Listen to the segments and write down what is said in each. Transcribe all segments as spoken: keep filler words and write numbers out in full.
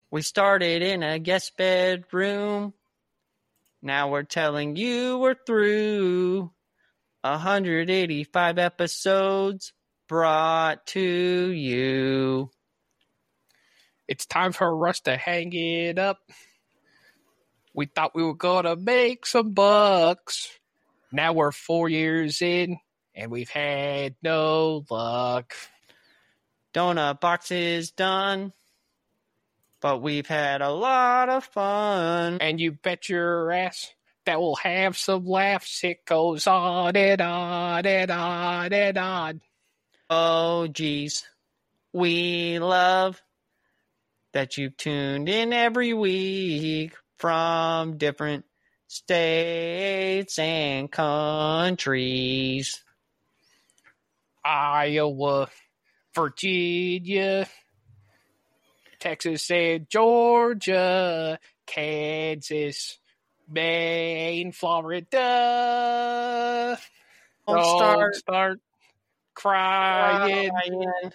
We started in a guest bedroom. Now we're telling you we're through. one hundred eighty-five episodes brought to you. It's time for us to hang it up. We thought we were going to make some bucks. Now we're four years in, and we've had no luck. Donut box is done, but we've had a lot of fun. And you bet your ass that we'll have some laughs. It goes on and on and on and on. Oh, geez. We love that you've tuned in every week from different states and countries. Iowa, Virginia, Texas and Georgia, Kansas, Maine, Florida. Don't, Don't start, start crying. crying.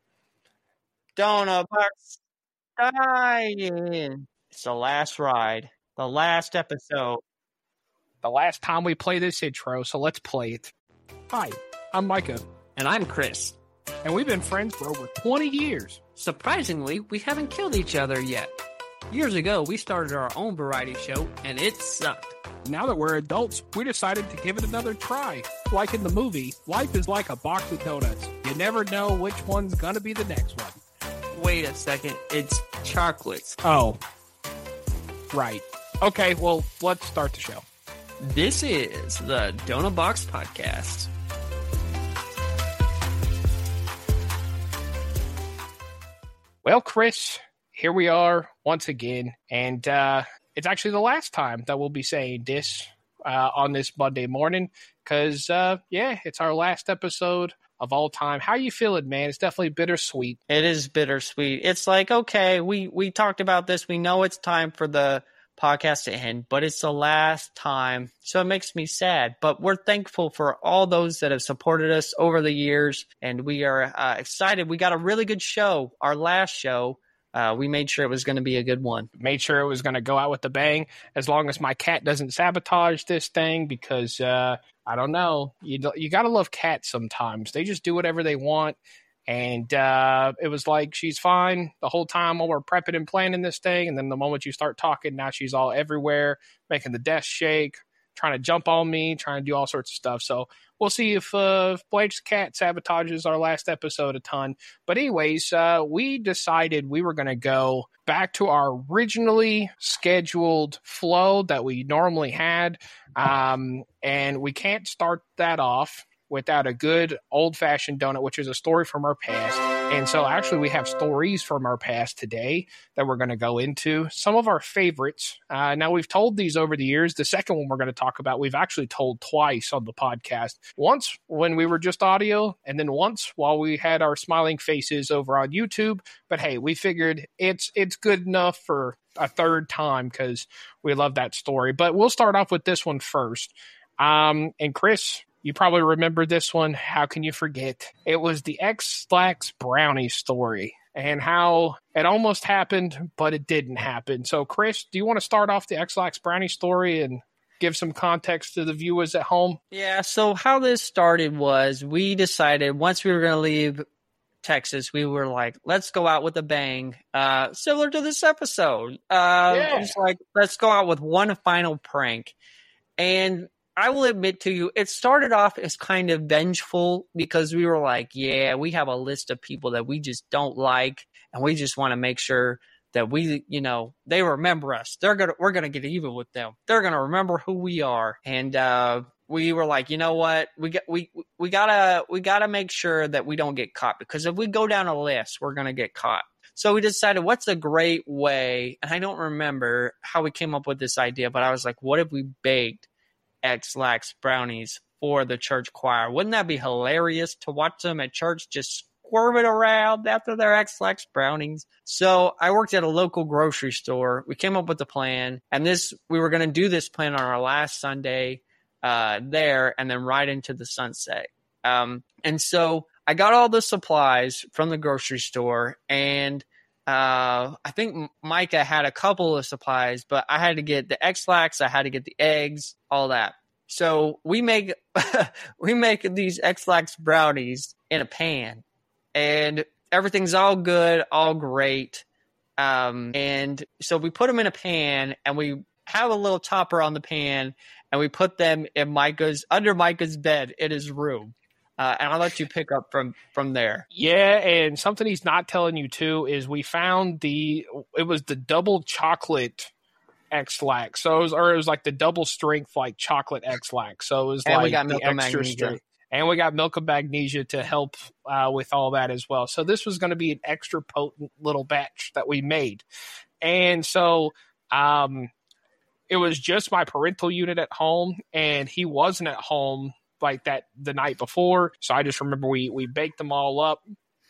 Donut box dying. It's the last ride. The last episode. The last time we play this intro, so let's play it. Hi, I'm Micah. And I'm Chris. And we've been friends for over twenty years. Surprisingly, we haven't killed each other yet. Years ago, we started our own variety show, and it sucked. Now that we're adults, we decided to give it another try. Like in the movie, life is like a box of donuts. You never know which one's gonna be the next one. Wait a second, it's chocolates. Oh, right. Okay, well, let's start the show. This is the Donut Box Podcast. Well, Chris, here we are once again, and uh, it's actually the last time that we'll be saying this uh, on this Monday morning, because, uh, yeah, it's our last episode of all time. How you feeling, man? It's definitely bittersweet. It is bittersweet. It's like, okay, we, we talked about this. We know it's time for the podcast to end, but it's the last time. So it makes me sad. But we're thankful for all those that have supported us over the years, and we are uh, excited. We got a really good show. Our last show, uh, we made sure it was going to be a good one. Made sure it was going to go out with a bang, as long as my cat doesn't sabotage this thing, because uh, I don't know. You, you got to love cats sometimes. They just do whatever they want. And uh, it was like she's fine the whole time while we're prepping and planning this thing. And then the moment you start talking, now she's all everywhere, making the desk shake, trying to jump on me, trying to do all sorts of stuff. So we'll see if, uh, if Blake's cat sabotages our last episode a ton. But anyways, uh, we decided we were going to go back to our originally scheduled flow that we normally had. Um, and we can't start that off without a good old-fashioned donut, which is a story from our past. And so actually we have stories from our past today that we're going to go into. Some of our favorites. Uh, now, we've told these over the years. The second one we're going to talk about, we've actually told twice on the podcast. Once when we were just audio, and then once while we had our smiling faces over on YouTube. But hey, we figured it's it's good enough for a third time because we love that story. But we'll start off with this one first. Um, and Chris, you probably remember this one. How can you forget? It was the Ex-Lax Brownie story and how it almost happened, but it didn't happen. So, Chris, do you want to start off the Ex-Lax Brownie story and give some context to the viewers at home? Yeah, so how this started was we decided once we were going to leave Texas, we were like, let's go out with a bang. Uh, similar to this episode. Uh, Yeah. Just like, let's go out with one final prank. And I will admit to you, it started off as kind of vengeful because we were like, yeah, we have a list of people that we just don't like, and we just want to make sure that we, you know, they remember us. They're gonna, we're gonna get even with them. They're gonna remember who we are. And uh, we were like, you know what, we got, we we gotta we gotta make sure that we don't get caught, because if we go down a list, we're gonna get caught. So we decided, what's a great way? And I don't remember how we came up with this idea, but I was like, what if we baked Ex-Lax brownies for the church choir? Wouldn't that be hilarious to watch them at church just squirming around after their Ex-Lax brownies? So I worked at a local grocery store. We came up with the plan, and this we were going to do this plan on our last Sunday uh, there, and then right into the sunset. Um, and so I got all the supplies from the grocery store, and Uh, I think Micah had a couple of supplies, but I had to get the X-Lax, I had to get the eggs, all that. So we make we make these X-Lax brownies in a pan, and everything's all good, all great. Um, and so we put them in a pan, and we have a little topper on the pan, and we put them in Micah's under Micah's bed in his room. Uh, and I'll let you pick up from, from there. Yeah, and something he's not telling you too is we found the it was the double chocolate X-Lax. So it was, or it was like the double strength like chocolate X-Lax. So it was and like we got milk the and extra magnesia. strength. And we got milk and magnesia to help uh, with all that as well. So this was going to be an extra potent little batch that we made. And so um, it was just my parental unit at home, and he wasn't at home like that the night before. So I just remember we we baked them all up.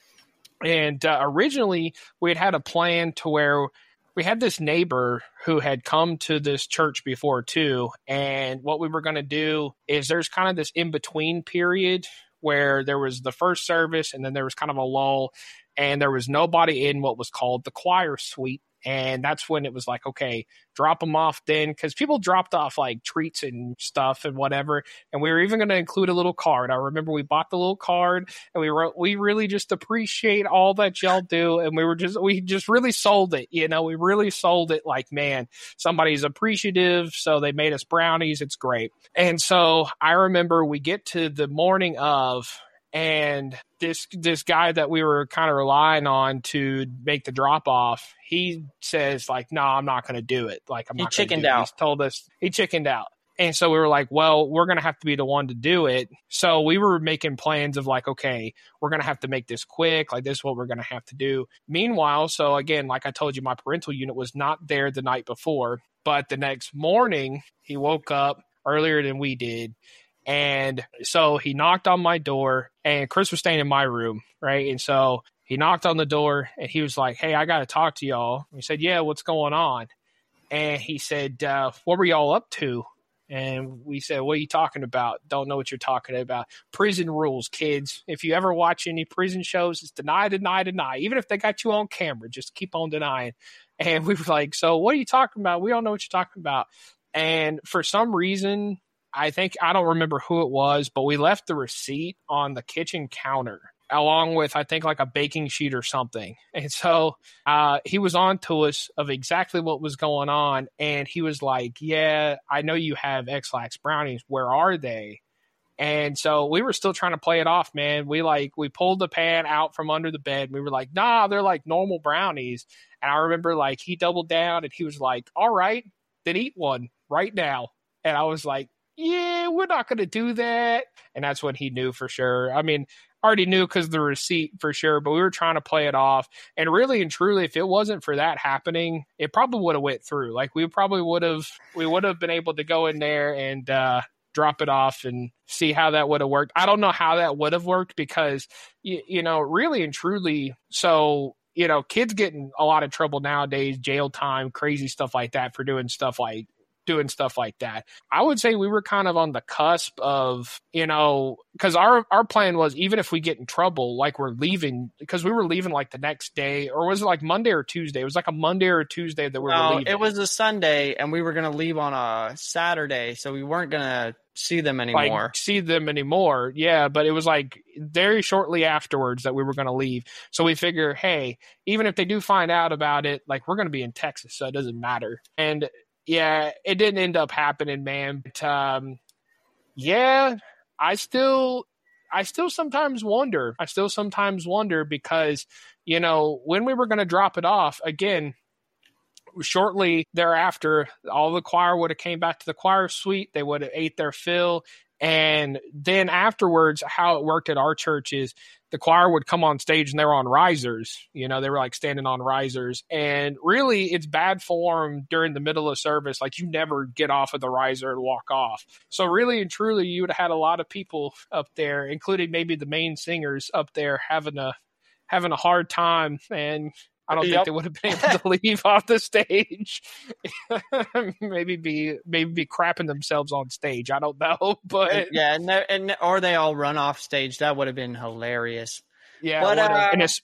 And uh, originally we had had a plan to where we had this neighbor who had come to this church before too. And what we were going to do is there's kind of this in-between period where there was the first service and then there was kind of a lull, and there was nobody in what was called the choir suite. And that's when it was like, okay, drop them off then, because people dropped off like treats and stuff and whatever. And we were even going to include a little card. I remember we bought the little card, and we wrote, we really just appreciate all that y'all do. And we were just, we just really sold it. You know, we really sold it like, man, somebody's appreciative. So they made us brownies. It's great. And so I remember we get to the morning of, and this this guy that we were kind of relying on to make the drop off, he says like, "No, I'm not going to do it." Like, I'm he not gonna chickened do it. out. He's told us he chickened out, and so we were like, "Well, we're going to have to be the one to do it." So we were making plans of like, "Okay, we're going to have to make this quick. Like, this is what we're going to have to do." Meanwhile, so again, like I told you, my parental unit was not there the night before, but the next morning he woke up earlier than we did. And so he knocked on my door, and Chris was staying in my room, right? And so he knocked on the door, and he was like, "Hey, I got to talk to y'all." We said, "Yeah, what's going on?" And he said, uh, "What were y'all up to?" And we said, "What are you talking about? Don't know what you're talking about. Prison rules, kids. If you ever watch any prison shows, it's deny, deny, deny. Even if they got you on camera, just keep on denying." And we were like, "So what are you talking about? We don't know what you're talking about." And for some reason, I think, I don't remember who it was, but we left the receipt on the kitchen counter along with, I think, like a baking sheet or something. And so uh, he was on to us of exactly what was going on. And he was like, "Yeah, I know you have X-Lax brownies. Where are they?" And so we were still trying to play it off, man. We like, we pulled the pan out from under the bed. We were like, "Nah, they're like normal brownies." And I remember like he doubled down and he was like, "All right, then eat one right now." And I was like, "Yeah, we're not going to do that." And that's when he knew for sure. I mean, I already knew because of the receipt for sure, but we were trying to play it off. And really and truly, if it wasn't for that happening, it probably would have went through. Like we probably would have, we would have been able to go in there and uh, drop it off and see how that would have worked. I don't know how that would have worked because, you, you know, really and truly, so, you know, kids get in a lot of trouble nowadays, jail time, crazy stuff like that for doing stuff like doing stuff like that. I would say we were kind of on the cusp of, you know, because our, our plan was even if we get in trouble, like we're leaving, because we were leaving like the next day, or was it like Monday or Tuesday? It was like a Monday or a Tuesday that we no, were leaving. It was a Sunday, and we were going to leave on a Saturday, so we weren't going to see them anymore. Like, see them anymore. Yeah, but it was like very shortly afterwards that we were going to leave. So we figure, hey, even if they do find out about it, like we're going to be in Texas, so it doesn't matter. And yeah, it didn't end up happening, man. But um, yeah, I still, I still sometimes wonder. I still sometimes wonder because, you know, when we were going to drop it off again, shortly thereafter, all the choir would have came back to the choir suite. They would have ate their fill. And then afterwards, how it worked at our church is the choir would come on stage and they were on risers. You know, they were like standing on risers. And really, it's bad form during the middle of service. Like, you never get off of the riser and walk off. So really and truly, you would have had a lot of people up there, including maybe the main singers up there having a having a hard time. And I don't Yep. think they would have been able to leave off the stage. maybe be maybe be crapping themselves on stage. I don't know, but yeah, and, and or they all run off stage. That would have been hilarious. yeah, but, uh, and it's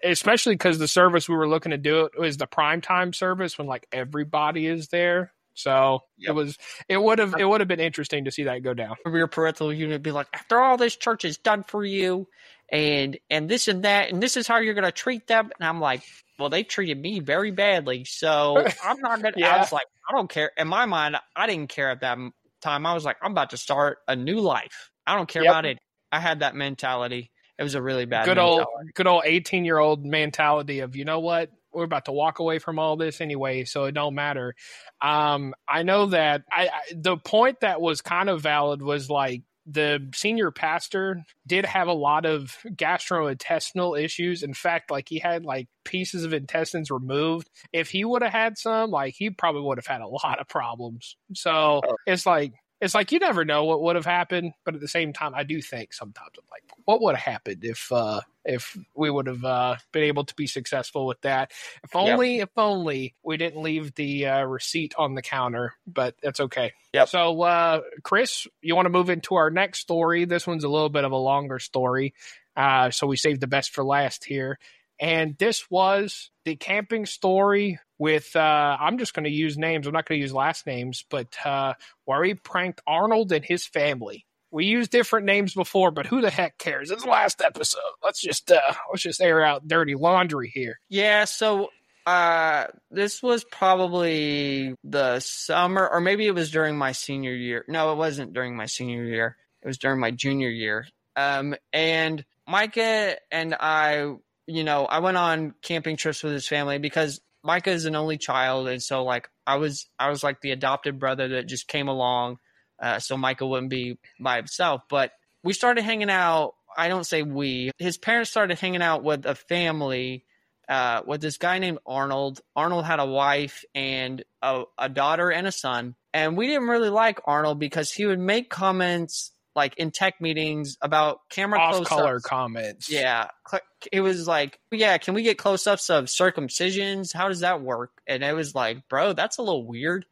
especially because the service we were looking to do it was the primetime service when like everybody is there. So yep. it was, it would have, it would have been interesting to see that go down. Your parental unit would be like, after all this church has done for you, and and this and that, and this is how you're going to treat them. And I'm like, well, they treated me very badly, so I'm not going to. yeah. I was like, I don't care. In my mind, I didn't care at that time. I was like, I'm about to start a new life. I don't care yep. about it. I had that mentality. It was a really bad good mentality. old, good old eighteen year old mentality of, you know what? We're about to walk away from all this anyway, so it don't matter. Um, I know that I, I the point that was kind of valid was like the senior pastor did have a lot of gastrointestinal issues. In fact, like he had like pieces of intestines removed. If he would have had some, like he probably would have had a lot of problems. So oh. it's like It's like you never know what would have happened, but at the same time, I do think sometimes I'm like, what would have happened if uh, if we would have uh, been able to be successful with that? If only, yep. if only we didn't leave the uh, receipt on the counter, but that's okay. Yep. So, uh, Chris, you want to move into our next story? This one's a little bit of a longer story, uh, so we saved the best for last here. And this was the camping story with, uh, I'm just going to use names. I'm not going to use last names, but uh, where he pranked Arnold and his family. We used different names before, but who the heck cares? It's the last episode. Let's just uh, let's just air out dirty laundry here. Yeah, so uh, this was probably the summer, or maybe it was during my senior year. No, it wasn't during my senior year. It was during my junior year. Um, and Micah and I... You know, I went on camping trips with his family because Micah is an only child. And so like I was, I was like the adopted brother that just came along. Uh, so Micah wouldn't be by himself, but we started hanging out. I don't say we, his parents started hanging out with a family, uh, with this guy named Arnold. Arnold had a wife and a, a daughter and a son. And we didn't really like Arnold because he would make comments like in tech meetings about camera off color close-ups. comments. Yeah. It was like, yeah, can we get close-ups of circumcisions? How does that work? And it was like, bro, that's a little weird.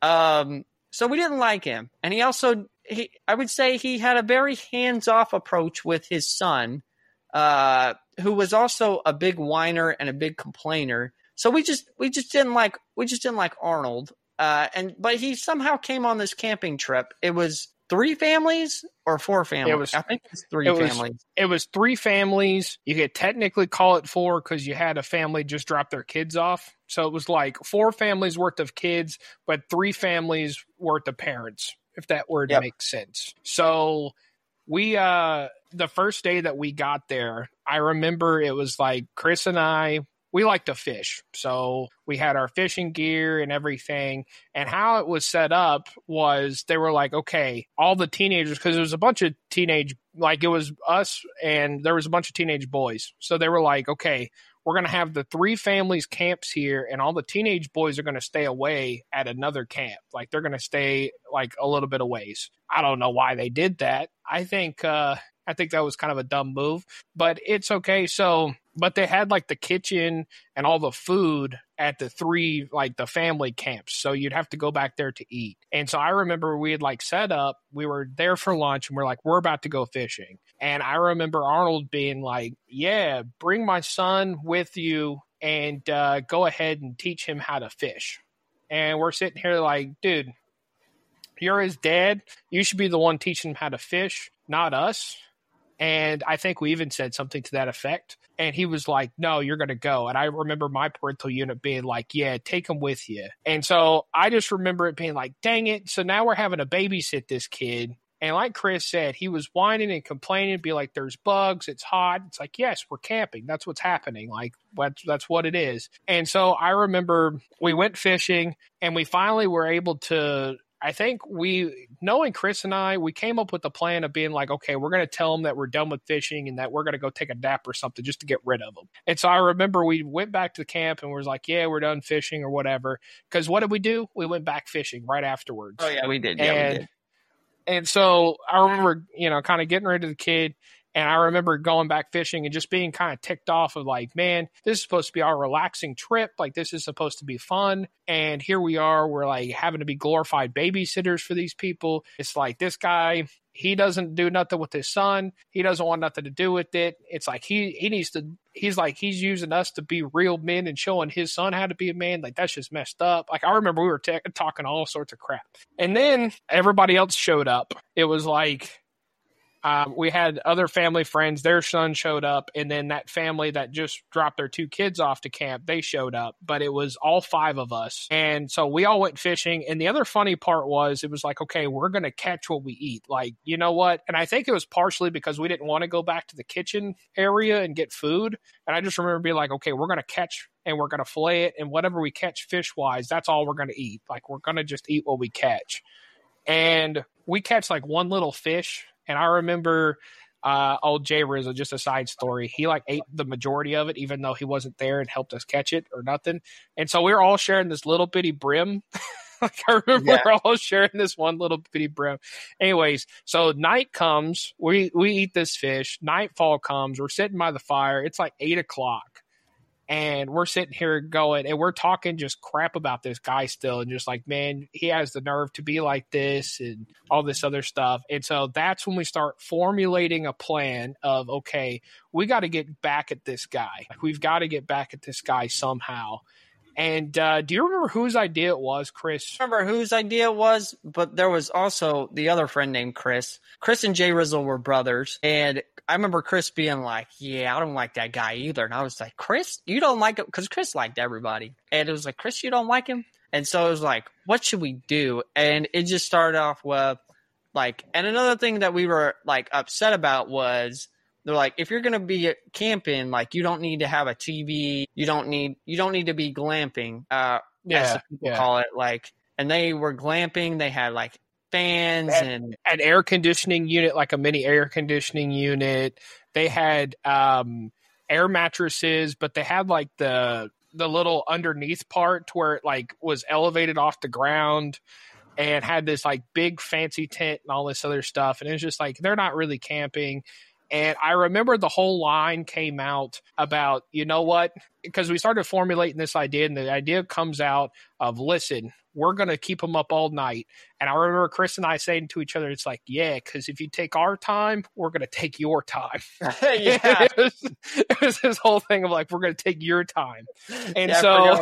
Um, so we didn't like him. And he also, he, I would say he had a very hands-off approach with his son, uh, who was also a big whiner and a big complainer. So we just, we just didn't like, we just didn't like Arnold. Uh, and, but he somehow came on this camping trip. It was three families or four families? It was, I think it's three it families. Was, it was three families. You could technically call it four because you had a family just drop their kids off. So it was like four families worth of kids, but three families worth of parents, if that word yep. makes sense. So we, uh, the first day that we got there, I remember it was like Chris and I, we like to fish. So we had our fishing gear and everything. And how it was set up was they were like, okay, all the teenagers, because there was a bunch of teenage, like it was us and there was a bunch of teenage boys. So they were like, okay, we're going to have the three families camps here and all the teenage boys are going to stay away at another camp. Like they're going to stay like a little bit of ways. I don't know why they did that. I think, uh, I think that was kind of a dumb move, but it's okay. So, but they had like the kitchen and all the food at the three, like the family camps. So you'd have to go back there to eat. And so I remember we had like set up, we were there for lunch and we're like, we're about to go fishing. And I remember Arnold being like, yeah, bring my son with you and uh, go ahead and teach him how to fish. And we're sitting here like, dude, you're his dad. You should be the one teaching him how to fish, not us. And I think we even said something to that effect. And he was like, no, you're going to go. And I remember my parental unit being like, yeah, take him with you. And so I just remember it being like, dang it. So now we're having to babysit this kid. And like Chris said, he was whining and complaining, be like, there's bugs, it's hot. It's like, yes, we're camping. That's what's happening. Like, that's, that's what it is. And so I remember we went fishing and we finally were able to, I think we, knowing Chris and I, we came up with the plan of being like, okay, we're going to tell them that we're done with fishing and that we're going to go take a nap or something just to get rid of them. And so I remember we went back to the camp and was like, yeah, we're done fishing or whatever. Because what did we do? We went back fishing right afterwards. Oh, yeah, we did. Yeah, and, we did. And so I remember, you know, kind of getting rid of the kid. And I remember going back fishing and just being kind of ticked off of like, man, this is supposed to be our relaxing trip. Like, this is supposed to be fun. And here we are. We're like having to be glorified babysitters for these people. It's like this guy, he doesn't do nothing with his son. He doesn't want nothing to do with it. It's like he, he needs to, he's like, he's using us to be real men and showing his son how to be a man. Like, that's just messed up. Like, I remember we were t- talking all sorts of crap. And then everybody else showed up. It was like, Um, we had other family friends, their son showed up, and then that family that just dropped their two kids off to camp, they showed up, but it was all five of us. And so we all went fishing. And the other funny part was it was like, okay, we're going to catch what we eat. Like, you know what? And I think it was partially because we didn't want to go back to the kitchen area and get food. And I just remember being like, okay, we're going to catch and we're going to fillet it. And whatever we catch fish wise, that's all we're going to eat. Like, we're going to just eat what we catch. And we catch like one little fish. And I remember uh, old Jay Rizzo, just a side story, he like ate the majority of it, even though he wasn't there and helped us catch it or nothing. And so we were all sharing this little bitty brim. Like, I remember yeah. we we're all sharing this one little bitty brim. Anyways, so night comes, we, we eat this fish, nightfall comes, we're sitting by the fire. It's like eight o'clock. And we're sitting here going, and we're talking just crap about this guy still. And just like, man, he has the nerve to be like this and all this other stuff. And so that's when we start formulating a plan of, okay, we got to get back at this guy. Like, we've got to get back at this guy somehow. And uh, do you remember whose idea it was, Chris? I remember whose idea it was, but there was also the other friend named Chris. Chris and Jay Rizzle were brothers. And I remember Chris being like, yeah, I don't like that guy either. And I was like, Chris, you don't like him? Because Chris liked everybody. And it was like, Chris, you don't like him? And so it was like, what should we do? And it just started off with like, and another thing that we were like upset about was, they're like, if you're going to be camping, like, you don't need to have a T V. You don't need, you don't need to be glamping, uh, yeah, as people yeah. call it. Like, and they were glamping. They had like fans and, and an air conditioning unit, like a mini air conditioning unit. They had um, air mattresses, but they had like the, the little underneath part where it like was elevated off the ground and had this like big fancy tent and all this other stuff. And it was just like, they're not really camping. And I remember the whole line came out about, you know what, because we started formulating this idea, and the idea comes out of, listen, we're going to keep them up all night. And I remember Chris and I saying to each other, it's like, yeah, because if you take our time, we're going to take your time. yeah. it, was, it was this whole thing of like, we're going to take your time. And yeah, so,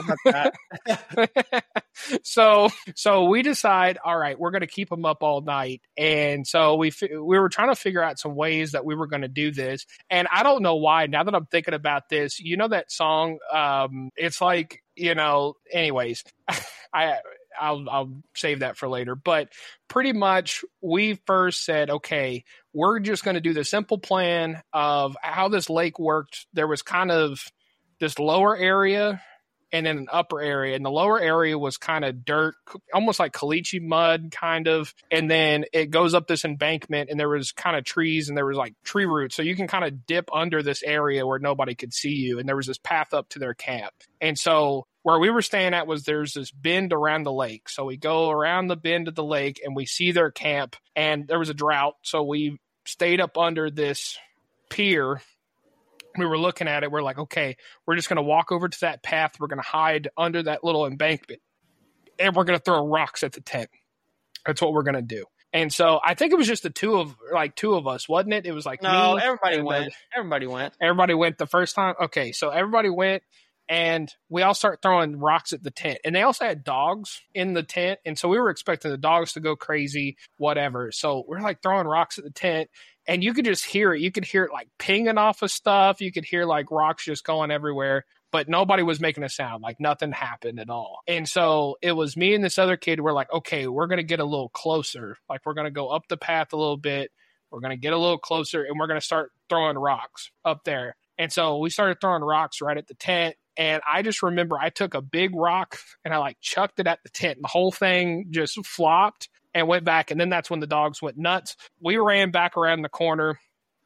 that. so, so we decide, all right, we're going to keep them up all night. And so we, we were trying to figure out some ways that we were going to do this. And I don't know why, now that I'm thinking about this, you know, that song, um, it's like, you know, anyways, I, I'll, I'll save that for later. But pretty much we first said, okay, we're just going to do the simple plan of how this lake worked. There was kind of this lower area and then an upper area. And the lower area was kind of dirt, almost like caliche mud, kind of. And then it goes up this embankment, and there was kind of trees, and there was like tree roots. So you can kind of dip under this area where nobody could see you. And there was this path up to their camp. And so where we were staying at was there's this bend around the lake. So we go around the bend of the lake, and we see their camp, and there was a drought. So we stayed up under this pier. We were looking at it. We're like, okay, we're just going to walk over to that path. We're going to hide under that little embankment, and we're going to throw rocks at the tent. That's what we're going to do. And so I think it was just the two of like two of us, wasn't it? It was like no, me. everybody went. The, everybody went. Everybody went the first time. Okay, so everybody went, and we all start throwing rocks at the tent. And they also had dogs in the tent, and so we were expecting the dogs to go crazy, whatever. So we're like throwing rocks at the tent. And you could just hear it. You could hear it like pinging off of stuff. You could hear like rocks just going everywhere. But nobody was making a sound. Like nothing happened at all. And so it was me and this other kid. We're like, okay, we're going to get a little closer. Like we're going to go up the path a little bit. We're going to get a little closer. And we're going to start throwing rocks up there. And so we started throwing rocks right at the tent. And I just remember I took a big rock and I like chucked it at the tent. And the whole thing just flopped and went back. And then that's when the dogs went nuts. We ran back around the corner,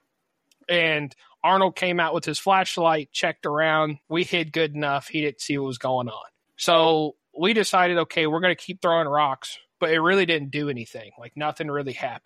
and Arnold came out with his flashlight, checked around. We hid good enough. He didn't see what was going on. So we decided, okay, we're going to keep throwing rocks, but it really didn't do anything. Like nothing really happened.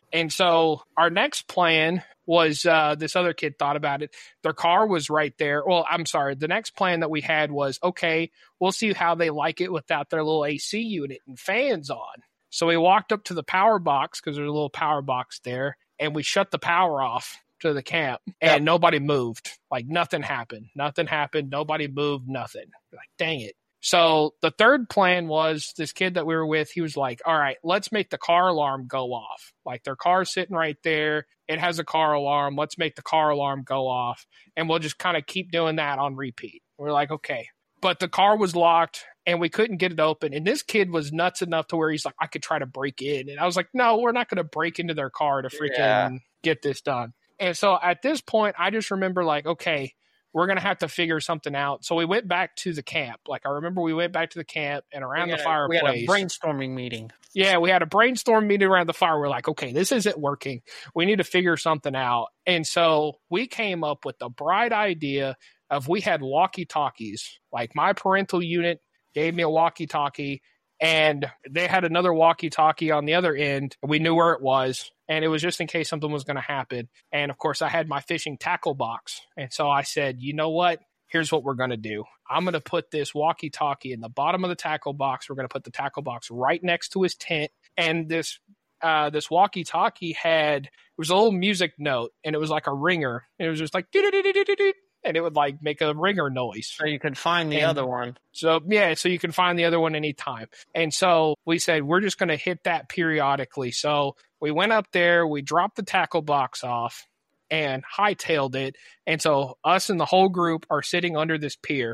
And so our next plan was uh, this other kid thought about it. Their car was right there. Well, I'm sorry. The next plan that we had was, okay, we'll see how they like it without their little A C unit and fans on. So we walked up to the power box because there's a little power box there, and we shut the power off to the camp, and yep. nobody moved. Like nothing happened. Nothing happened. Nobody moved. Nothing. Like, dang it. So the third plan was this kid that we were with, he was like, all right, let's make the car alarm go off. Like their car's sitting right there. It has a car alarm. Let's make the car alarm go off. And we'll just kind of keep doing that on repeat. We're like, okay. But the car was locked and we couldn't get it open. And this kid was nuts enough to where he's like, I could try to break in. And I was like, no, we're not going to break into their car to freaking yeah. get this done. And so at this point, I just remember like, okay, we're going to have to figure something out. So we went back to the camp. Like, I remember we went back to the camp and around the fireplace. We had a brainstorming meeting. Yeah, we had a brainstorm meeting around the fire. We're like, okay, this isn't working. We need to figure something out. And so we came up with the bright idea of we had walkie-talkies. Like, my parental unit gave me a walkie-talkie, and they had another walkie-talkie on the other end. We knew where it was. And it was just in case something was going to happen. And, of course, I had my fishing tackle box. And so I said, you know what? Here's what we're going to do. I'm going to put this walkie-talkie in the bottom of the tackle box. We're going to put the tackle box right next to his tent. And this uh, this walkie-talkie had – it was a little music note, and it was like a ringer. And it was just like doo-doo-doo-doo-doo-doo. And it would like make a ringer noise. So you could find the and other one. So, yeah, so you can find the other one anytime. And so we said, we're just going to hit that periodically. So we went up there, we dropped the tackle box off and hightailed it. And so us and the whole group are sitting under this pier.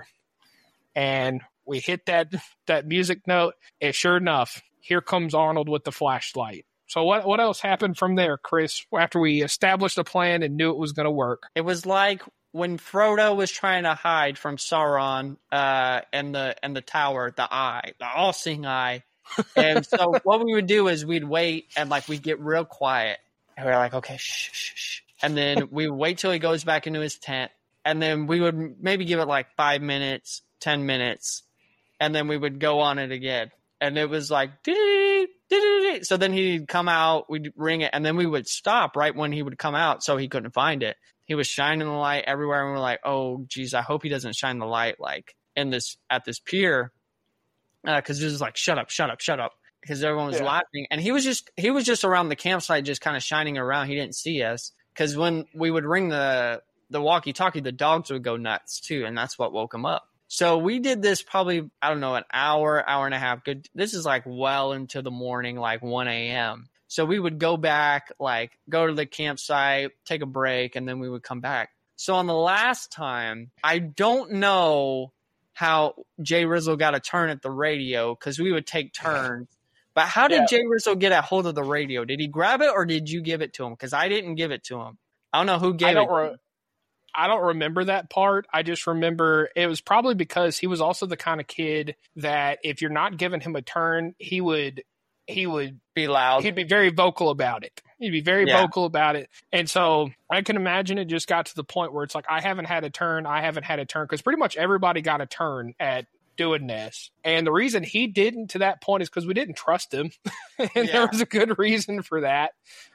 And we hit that, that music note. And sure enough, here comes Arnold with the flashlight. So what what else happened from there, Chris, after we established a plan and knew it was going to work? It was like when Frodo was trying to hide from Sauron uh, and the and the tower, the eye, the all-seeing eye. And so what we would do is we'd wait and like we'd get real quiet. And we were like, okay, shh, shh, shh. And then we would wait till he goes back into his tent. And then we would maybe give it like five minutes, ten minutes. And then we would go on it again. And it was like, dee, dee, dee. So then he'd come out, we'd ring it, and then we would stop right when he would come out so he couldn't find it. He was shining the light everywhere, and we were like, oh, geez, I hope he doesn't shine the light like in this at this pier. Because uh, it was like, shut up, shut up, shut up. Because everyone was yeah. laughing. And he was just he was just around the campsite just kind of shining around. He didn't see us. Because when we would ring the, the walkie-talkie, the dogs would go nuts too, and that's what woke him up. So we did this probably, I don't know, an hour, hour and a half. Good. This is like well into the morning, like one a.m. So we would go back, like go to the campsite, take a break, and then we would come back. So on the last time, I don't know how Jay Rizzo got a turn at the radio because we would take turns. But how did yeah. Jay Rizzo get a hold of the radio? Did he grab it or did you give it to him? Because I didn't give it to him. I don't know who gave I don't it. Re- I don't remember that part. I just remember it was probably because he was also the kind of kid that if you're not giving him a turn, he would he would be loud. He'd be very vocal about it. He'd be very yeah. vocal about it. And so I can imagine it just got to the point where it's like, I haven't had a turn. I haven't had a turn. Because pretty much everybody got a turn at doing this. And the reason he didn't to that point is because we didn't trust him. and yeah. there was a good reason for that.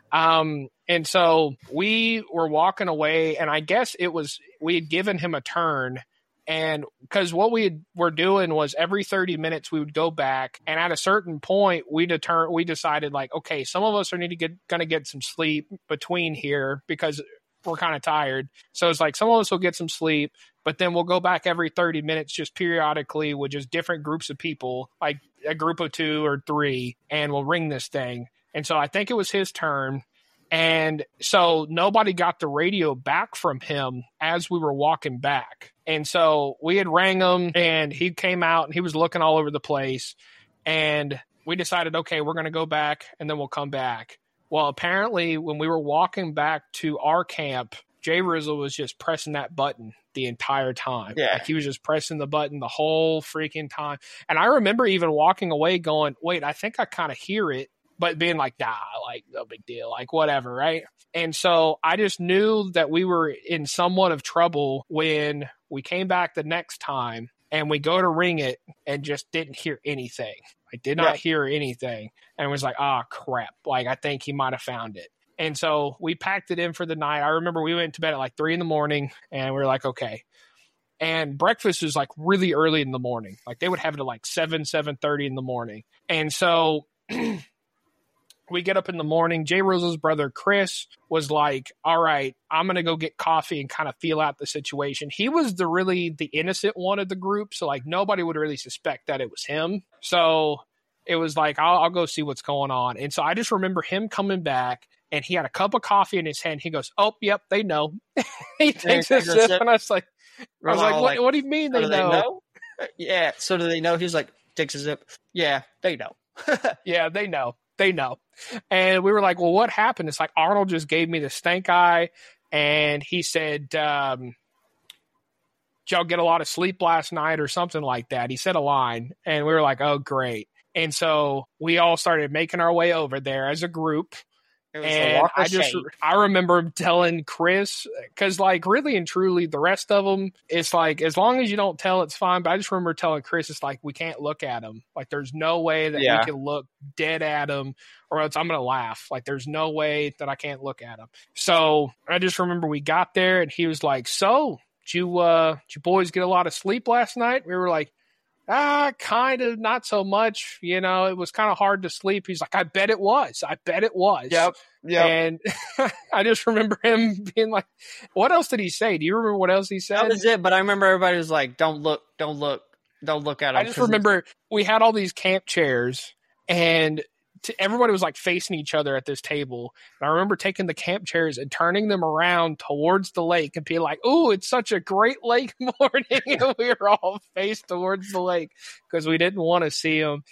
Um, and so we were walking away, and I guess it was, we had given him a turn. And because what we had, were doing was every thirty minutes we would go back, and at a certain point we deter we decided like, okay, some of us are need to get gonna get some sleep between here because we're kind of tired. So it's like some of us will get some sleep, but then we'll go back every thirty minutes just periodically with just different groups of people, like a group of two or three, and we'll ring this thing. And so I think it was his turn. And so nobody got the radio back from him as we were walking back. And so we had rang him, and he came out, and he was looking all over the place. And we decided, okay, we're going to go back, and then we'll come back. Well, apparently when we were walking back to our camp, Jay Rizzo was just pressing that button the entire time. Yeah. Like he was just pressing the button the whole freaking time. And I remember even walking away going, wait, I think I kind of hear it. But being like, nah, like, no big deal, like, whatever, right? And so I just knew that we were in somewhat of trouble when we came back the next time. and we go to ring it and just didn't hear anything. I did not Yeah. hear anything, and was like, "Ah, crap!" Like I think he might have found it. And so we packed it in for the night. I remember we went to bed at like three in the morning, and we were like, "Okay." And breakfast is like really early in the morning. Like they would have it at like seven, seven thirty in the morning. And so we get up in the morning. Jay Rose's brother, Chris, was like, all right, I'm going to go get coffee and kind of feel out the situation. He was the really the innocent one of the group. So like nobody would really suspect that it was him. So it was like, I'll, I'll go see what's going on. And so I just remember him coming back and he had a cup of coffee in his hand. He goes, oh, yep, they know. He takes a sip, sip and I was like, I was like, what, like, what do you mean they, so know? they know? Yeah. So do they know? He's like, takes a sip. Yeah, they know. Yeah, they know. They know. And we were like, well, what happened? It's like Arnold just gave me the stank eye. And he said, um, did y'all get a lot of sleep last night or something like that? He said a line. And we were like, oh, great. And so we all started making our way over there as a group. And I just, shame. I remember him telling Chris, because like really and truly, the rest of them, it's like, as long as you don't tell, it's fine. But I just remember telling Chris, it's like, we can't look at him. Like, there's no way that yeah. we can look dead at him or else I'm going to laugh. Like, there's no way that I can't look at him. So I just remember we got there and he was like, so did you, uh, did you boys get a lot of sleep last night? We were like, Ah, kind of, not so much. You know, it was kind of hard to sleep. He's like, I bet it was. I bet it was. Yep. Yep. And I just remember him being like, what else did he say? Do you remember what else he said? That was it. But I remember everybody was like, don't look, don't look, don't look at him. I just remember we had all these camp chairs and to, everybody was like facing each other at this table. And I remember taking the camp chairs and turning them around towards the lake and being like, oh, it's such a great lake morning. And we were all faced towards the lake because we didn't want to see him.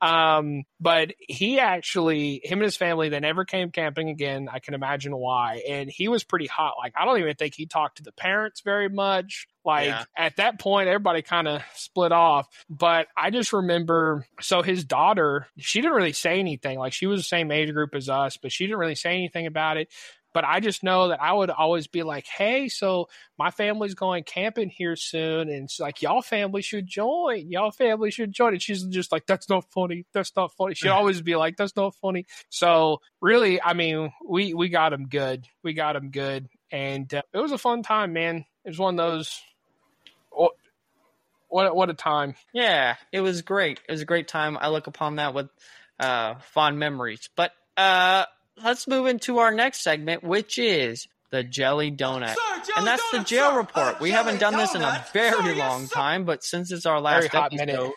Um, but he actually, him and his family, they never came camping again. I can imagine why. And he was pretty hot. Like, I don't even think he talked to the parents very much. Like yeah. At that point, everybody kind of split off. But I just remember, so his daughter, she didn't really say anything. Like she was the same age group as us, but she didn't really say anything about it. But I just know that I would always be like, hey, so my family's going camping here soon. And it's like, y'all family should join. Y'all family should join. And she's just like, that's not funny. That's not funny. She'd always be like, that's not funny. So really, I mean, we, we got him good. We got him good. And uh, it was a fun time, man. It was one of those, what, what, what a time. Yeah, it was great. It was a great time. I look upon that with uh, fond memories. But, uh, let's move into our next segment, which is the Jelly Donut. Sir, jelly and that's donut, the jail sir. report. We haven't done this in a very sir, long yes, time, but since it's our last very episode,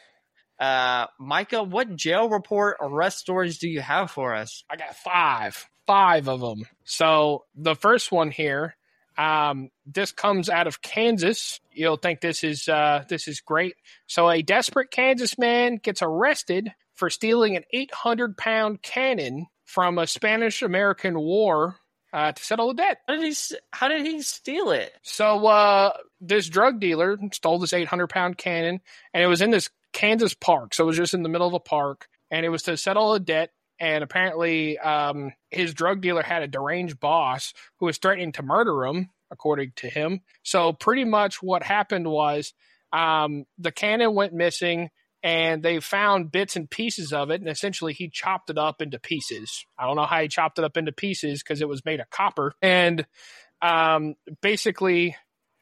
uh, Micah, what jail report arrest stories do you have for us? I got five. Five of them. So the first one here, um, this comes out of Kansas. You'll think this is uh, this is great. So a desperate Kansas man gets arrested for stealing an eight hundred pound cannon from a Spanish-American war uh, to settle a debt. How did he, how did he steal it? So uh, this drug dealer stole this eight hundred pound cannon, and it was in this Kansas park. So it was just in the middle of a park, and it was to settle a debt. And apparently um, his drug dealer had a deranged boss who was threatening to murder him, according to him. So pretty much what happened was um, the cannon went missing, and they found bits and pieces of it, and essentially he chopped it up into pieces. I don't know how he chopped it up into pieces because it was made of copper. And um, basically,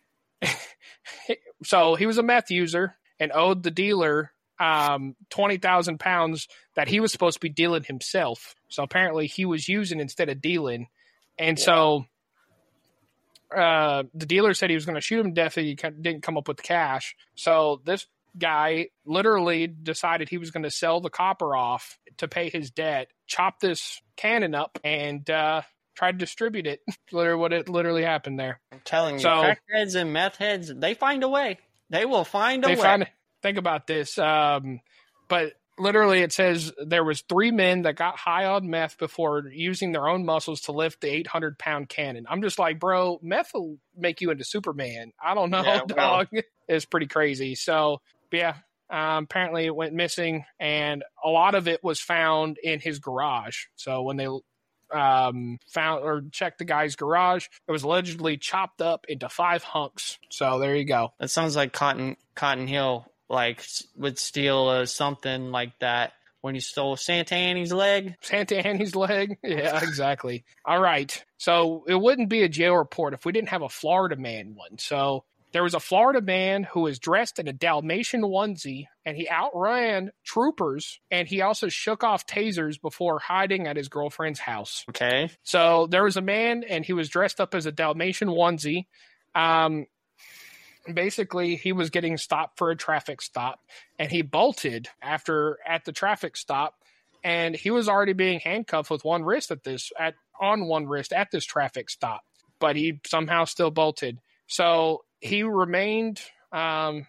so he was a meth user and owed the dealer um, twenty thousand pounds that he was supposed to be dealing himself. So apparently he was using instead of dealing. And yeah. so uh, the dealer said he was going to shoot him to death if he didn't come up with the cash. So this guy literally decided he was going to sell the copper off to pay his debt, chop this cannon up, and uh, try to distribute it. Literally what it literally happened there. I'm telling you, so, crackheads and meth heads, they find a way. They will find a they way. Find, think about this. Um, but literally it says there was three men that got high on meth before using their own muscles to lift the eight hundred pound cannon. I'm just like, bro, meth will make you into Superman. I don't know, yeah, dog. Well. It's pretty crazy. So, yeah, um, apparently it went missing, and a lot of it was found in his garage. So when they um, found or checked the guy's garage, it was allegedly chopped up into five hunks. So there you go. That sounds like Cotton Cotton Hill like would steal uh, something like that when he stole Santa Annie's leg. Santa Annie's leg? Yeah, exactly. All right. So it wouldn't be a jail report if we didn't have a Florida man one. So there was a Florida man who was dressed in a Dalmatian onesie, and he outran troopers, and he also shook off tasers before hiding at his girlfriend's house. Okay. So there was a man, and he was dressed up as a Dalmatian onesie. Um, basically, he was getting stopped for a traffic stop, and he bolted after at the traffic stop, and he was already being handcuffed with one wrist at this at on one wrist at this traffic stop, but he somehow still bolted. So he remained um,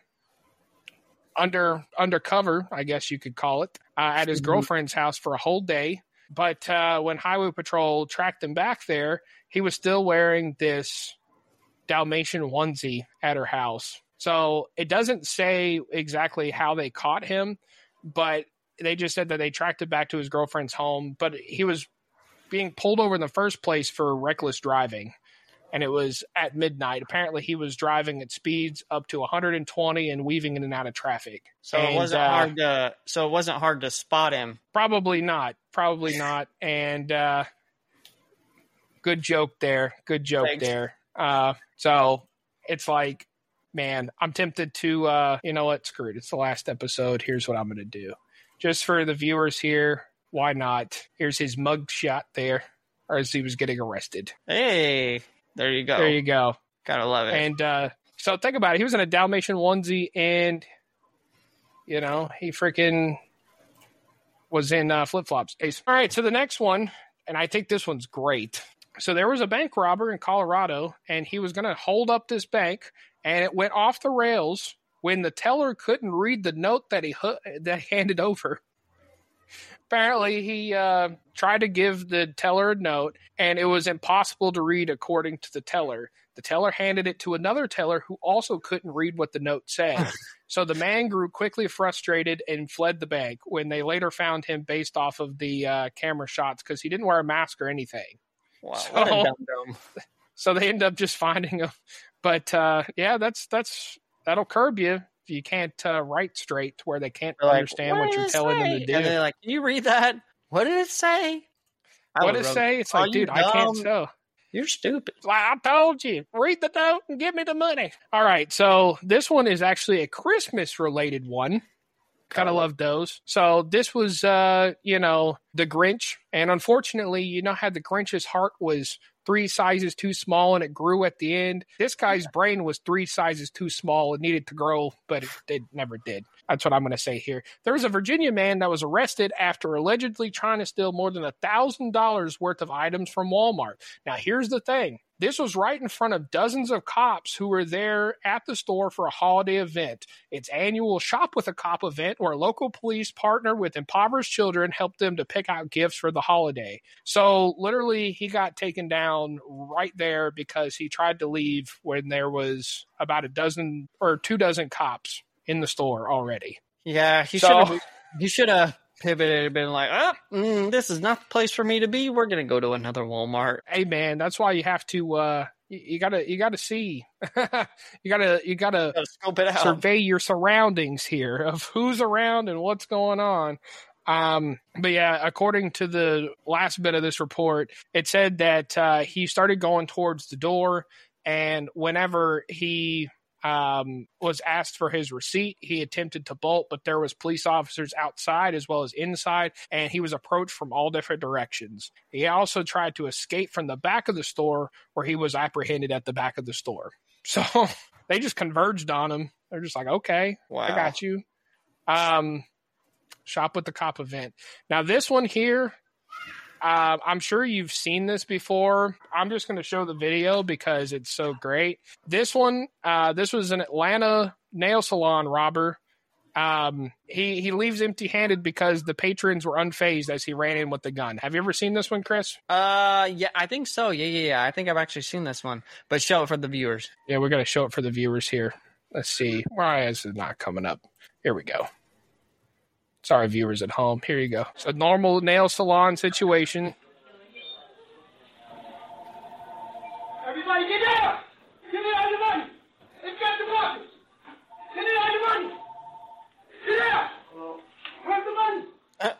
under undercover, I guess you could call it, uh, at his girlfriend's house for a whole day. But uh, when Highway Patrol tracked him back there, he was still wearing this Dalmatian onesie at her house. So it doesn't say exactly how they caught him, but they just said that they tracked him back to his girlfriend's home. But he was being pulled over in the first place for reckless driving. And it was at midnight. Apparently, he was driving at speeds up to one hundred twenty and weaving in and out of traffic. So and, it wasn't uh, hard to. So it wasn't hard to spot him. Probably not. Probably not. And uh, good joke there. Good joke Thanks. there. Uh, so it's like, man, I'm tempted to. Uh, you know what? Screw it. It's the last episode. Here's what I'm going to do. Just for the viewers here, why not? Here's his mug shot there, or as he was getting arrested. Hey. There you go. There you go. Gotta love it. And uh, so think about it. He was in a Dalmatian onesie, and, you know, he freaking was in uh, flip-flops. All right, so the next one, and I think this one's great. So there was a bank robber in Colorado, and he was going to hold up this bank, and it went off the rails when the teller couldn't read the note that he, that he handed over. Apparently, he uh, tried to give the teller a note, and it was impossible to read according to the teller. The teller handed it to another teller who also couldn't read what the note said. So the man grew quickly frustrated and fled the bank when they later found him based off of the uh, camera shots because he didn't wear a mask or anything. Wow, so, what a dum-dum. So they ended up just finding him. But, uh, yeah, that's that's that'll curb you. If you can't uh, write straight to where they can't They're like, understand what what you're did it telling say? them to do. And they're like, can you read that? What did it say? I What would did it wrote, say? It's "Oh, like, you dude, I can't dumb. tell. You're stupid. It's like, I told you, read the note and give me the money. All right, so this one is actually a Christmas-related one. Kind of love those. So this was, uh, you know, the Grinch. And unfortunately, you know how the Grinch's heart was three sizes too small and it grew at the end? This guy's brain was three sizes too small. It needed to grow, but it, it never did. That's what I'm going to say here. There was a Virginia man that was arrested after allegedly trying to steal more than one thousand dollars worth of items from Walmart. Now, here's the thing. This was right in front of dozens of cops who were there at the store for a holiday event. It's annual Shop with a Cop event where local police partner with impoverished children, help them to pick out gifts for the holiday. So literally he got taken down right there because he tried to leave when there was about a dozen or two dozen cops in the store already. Yeah, he So- should have. He should have pivoted and been like, "Oh, mm, this is not the place for me to be. We're gonna go to another Walmart." Hey man, that's why you have to. Uh, you, you gotta. You gotta see. you gotta. You gotta Gotta scope it out. survey your surroundings here of who's around and what's going on. Um, but yeah, according to the last bit of this report, it said that uh, he started going towards the door, and whenever he um, was asked for his receipt, he attempted to bolt, but there was police officers outside as well as inside, and he was approached from all different directions. He also tried to escape from the back of the store, where he was apprehended at the back of the store. So they just converged on him. They're just like, okay, Wow. I got you. Um, Shop with the Cop event. Now this one here, uh, I'm sure you've seen this before. I'm just going to show the video because it's so great. This one, uh, this was an Atlanta nail salon robber. Um, he, he leaves empty-handed because the patrons were unfazed as he ran in with the gun. Have you ever seen this one, Chris? Uh, yeah, I think so. Yeah, yeah, yeah. I think I've actually seen this one, but show it for the viewers. Yeah, we're going to show it for the viewers here. Let's see. Why is it not coming up? Here we go. Sorry, viewers at home. Here you go. It's a normal nail salon situation. Everybody get down! Give me all your money! It's got the boxes! Give me all your money!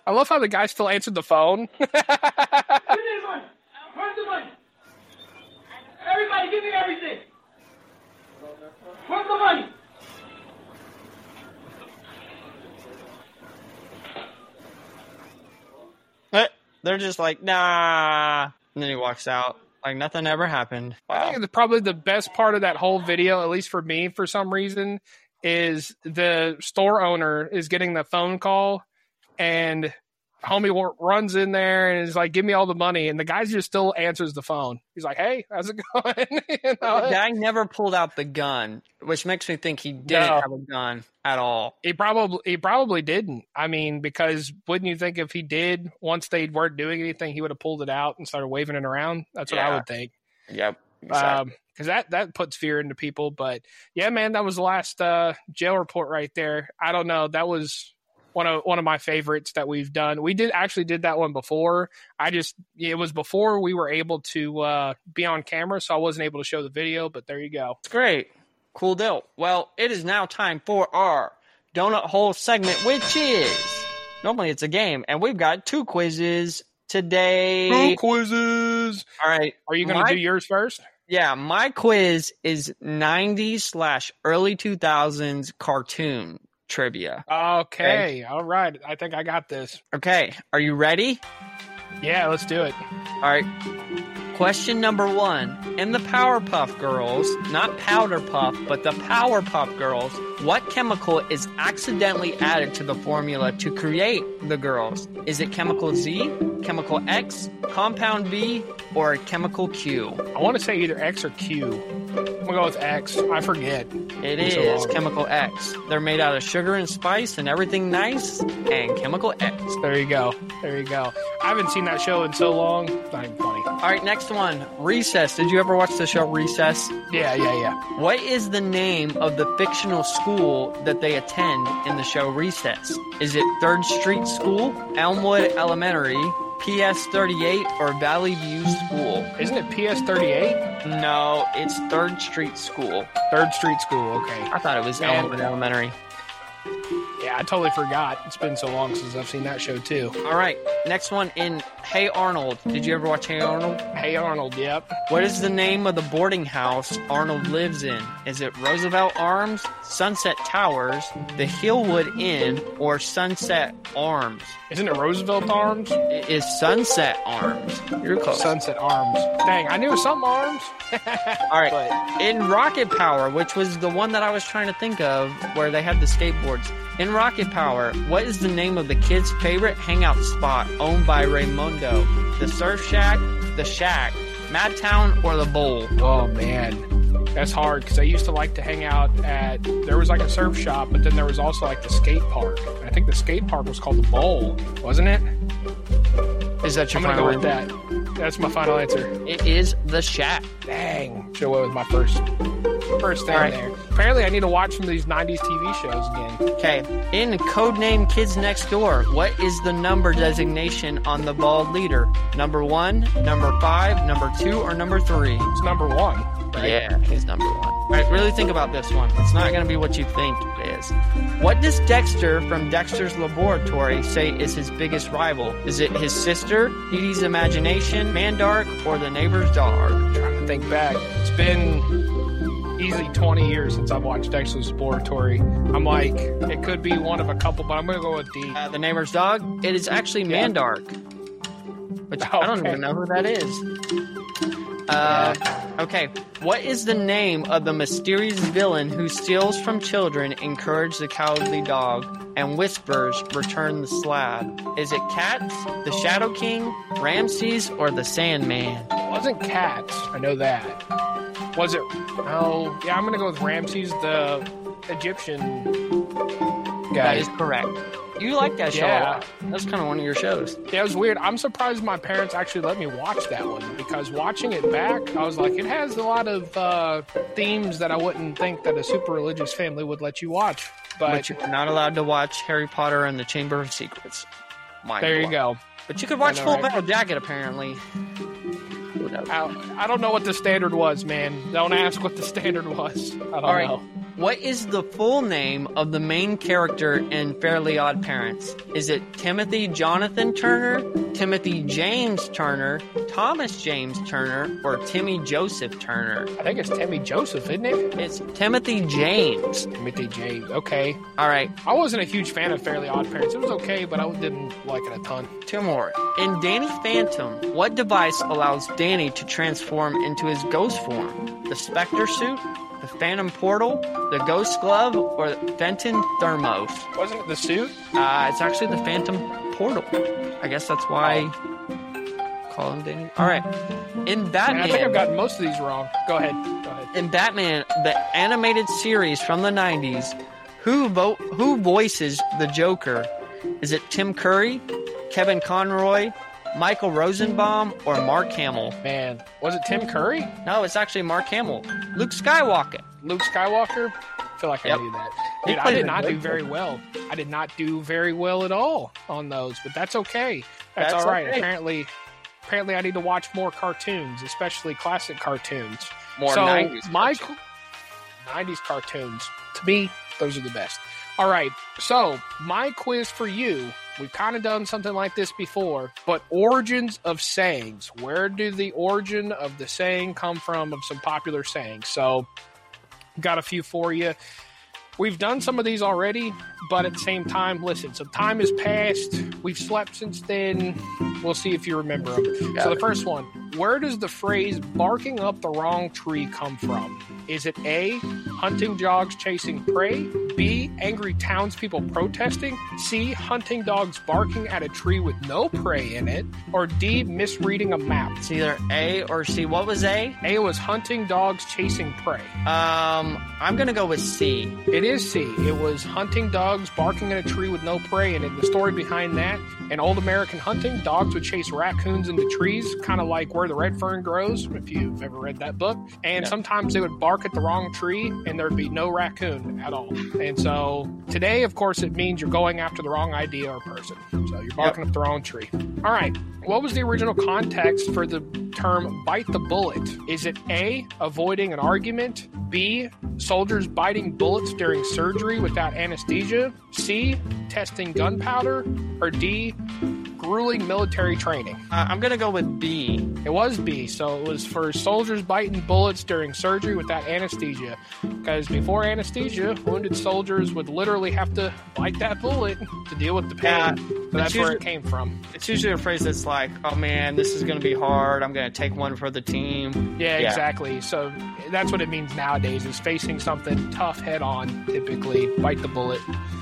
I love how the guy still answered the phone. Give me the money. Where's the money? Everybody, give me everything. Where's the money? But they're just like, nah. And then he walks out. Like nothing ever happened. I Wow. think the, probably the best part of that whole video, at least for me, for some reason, is the store owner is getting the phone call, and homie w- runs in there and is like, "Give me all the money," and the guy just still answers the phone. He's like, "Hey, how's it going?" You know? The guy never pulled out the gun, which makes me think he didn't No. have a gun at all. He probably he probably didn't. I mean, because wouldn't you think if he did, once they weren't doing anything, he would have pulled it out and started waving it around? That's what I Yeah. would think. Yep. Um, because that that puts fear into people. But yeah, man, that was the last uh, jail report right there. I don't know. That was one of one of my favorites that we've done. We did actually did that one before. I just it was before we were able to uh, be on camera, so I wasn't able to show the video. But there you go. It's great. Cool deal. Well, it is now time for our donut hole segment, which is normally it's a game, and we've got two quizzes today. quizzes. All right. Are you going My- to do yours first? Yeah, my quiz is nineties slash early two thousands cartoon trivia. Okay. All right. I think I got this. Okay, are you ready? Yeah, let's do it. All right. Question number one. In the Powerpuff Girls, not Powder Puff, but the Powerpuff Girls, what chemical is accidentally added to the formula to create the girls? Is it chemical Z, chemical X, compound B, or chemical Q? I want to say either X or Q. I'm going to go with X. I forget. It It's so is long. chemical X. They're made out of sugar and spice and everything nice, and chemical X. There you go. There you go. I haven't seen that show in so long. It's not even funny. All right, next one. Recess. Did you ever watch the show Recess? Yeah, yeah, yeah. What is the name of the fictional school that they attend in the show Recess? Is it Third Street School, Elmwood Elementary, P S thirty-eight, or Valley View School? Isn't it P S thirty-eight? No, it's Third Street School. Third Street School. Okay. I thought it was Man. Elmwood Elementary. Yeah, I totally forgot. It's been so long since I've seen that show, too. All right, next one in Hey Arnold. Did you ever watch Hey Arnold? Hey, Arnold. Yep. What is the name of the boarding house Arnold lives in? Is it Roosevelt Arms, Sunset Towers, the Hillwood Inn, or Sunset Arms? Isn't it Roosevelt Arms? It is Sunset Arms. You're close. Sunset Arms. Dang, I knew some arms. All right. But In Rocket Power, which was the one that I was trying to think of, where they had the skateboards. In Rocket Power, what is the name of the kids' favorite hangout spot owned by Raymundo? The Surf Shack, the Shack, Madtown, or the Bowl? oh man, that's hard because I used to like to hang out at. There was like a surf shop, but then there was also like the skate park. I think the skate park was called the Bowl, wasn't it? Is that your I'm gonna final go with answer? that. That's my final answer. It is the Shack. Dang, should have went with my first first thing All right. there. Apparently, I need to watch some of these nineties T V shows again. Okay. In Codename Kids Next Door, what is the number designation on the bald leader? Number one, number five, number two, or number three? It's number one. Right? Yeah, he's number one. All right, really think about this one. It's not going to be what you think it is. What does Dexter from Dexter's Laboratory say is his biggest rival? Is it his sister, Dee Dee's Imagination, Mandark, or the neighbor's dog? Trying to think back. It's been easily twenty years since I've watched Dexter's Laboratory. I'm like, it could be one of a couple, but I'm going to go with D. Uh, the neighbor's dog? It is actually Yeah. Mandark. Which I don't Okay. even know who that is. Uh, okay. What is the name of the mysterious villain who steals from children, encourages the cowardly dog, and whispers, "Return the slab"? Is it Cats, the Shadow King, Ramses, or the Sandman? It wasn't Cats. I know that. Was it? Oh, yeah, I'm going to go with Ramses, the Egyptian guy. That is correct. You like that show a Yeah. lot. That's kind of one of your shows. Yeah, it was weird. I'm surprised my parents actually let me watch that one because watching it back, I was like, it has a lot of uh, themes that I wouldn't think that a super religious family would let you watch. But, But you're not allowed to watch Harry Potter and the Chamber of Secrets. Mind there you blown. go. But you could watch I know, Full right? Metal Jacket, apparently. Who knows? I, I don't know what the standard was, man. Don't ask what the standard was. I don't All right. know. What is the full name of the main character in Fairly Odd Parents? Is it Timothy Jonathan Turner, Timothy James Turner, Thomas James Turner, or Timmy Joseph Turner? I think it's Timmy Joseph, isn't it? It's Timothy James. Timothy James. Okay. All right, I wasn't a huge fan of Fairly Odd Parents. It was okay, but I didn't like it a ton. two more. In Danny Phantom, what device allows Danny to transform into his ghost form? The Spectre suit, the Phantom portal, the Ghost glove, or the Fenton thermos? Wasn't it the suit? Uh, it's actually the Phantom portal. I guess that's why call him Danny. All right. In Batman, Man, I think I've gotten most of these wrong. Go ahead. Go ahead. in Batman, the animated series from the nineties, who vo- who voices the Joker? Is it Tim Curry, Kevin Conroy, Michael Rosenbaum, or Mark Hamill? Man, was it Tim Curry? No, it's actually Mark Hamill. Luke Skywalker. Luke Skywalker? I feel like I Yep. knew that. He Dude, I played did a not do great very well. I did not do very well at all on those, but that's okay. That's, That's all right. okay. Apparently, apparently, I need to watch more cartoons, especially classic cartoons. More so nineties my cartoons. nineties cartoons, to me, those are the best. All right, so my quiz for you. We've kind of done something like this before, but origins of sayings. Where do the origin of the saying come from of some popular sayings? So, got a few for you. We've done some of these already, but at the same time, listen, some time has passed. We've slept since then. We'll see if you remember them. Got so it. the first one, where does the phrase barking up the wrong tree come from? Is it A, hunting dogs chasing prey? B, angry townspeople protesting? C, hunting dogs barking at a tree with no prey in it? Or D, misreading a map? It's either A or C. What was A? A was hunting dogs chasing prey. Um, I'm gonna go with C. It is C. It was hunting dogs barking at a tree with no prey in it. The story behind that, in old American hunting, dogs would chase raccoons into trees, kind of like Where the Red Fern Grows, if you've ever read that book. And Yeah. sometimes they would bark at the wrong tree and there'd be no raccoon at all. And so today, of course, it means you're going after the wrong idea or person. So you're barking up the wrong tree. All right. What was the original context for the term bite the bullet? Is it A, avoiding an argument? B, soldiers biting bullets during surgery without anesthesia? C, testing gunpowder? Or D, grueling military training? Uh, I'm gonna go with B. It was B, so it was for soldiers biting bullets during surgery without anesthesia. Because before anesthesia, wounded soldiers would literally have to bite that bullet to deal with the pain. Yeah, so it's that's where usually- it came from. It's usually a phrase that's like, "Oh man, this is gonna be hard. I'm gonna take one for the team." Yeah, Yeah. exactly. So that's what it means nowadays, is facing something tough head on, typically. Bite the bullet.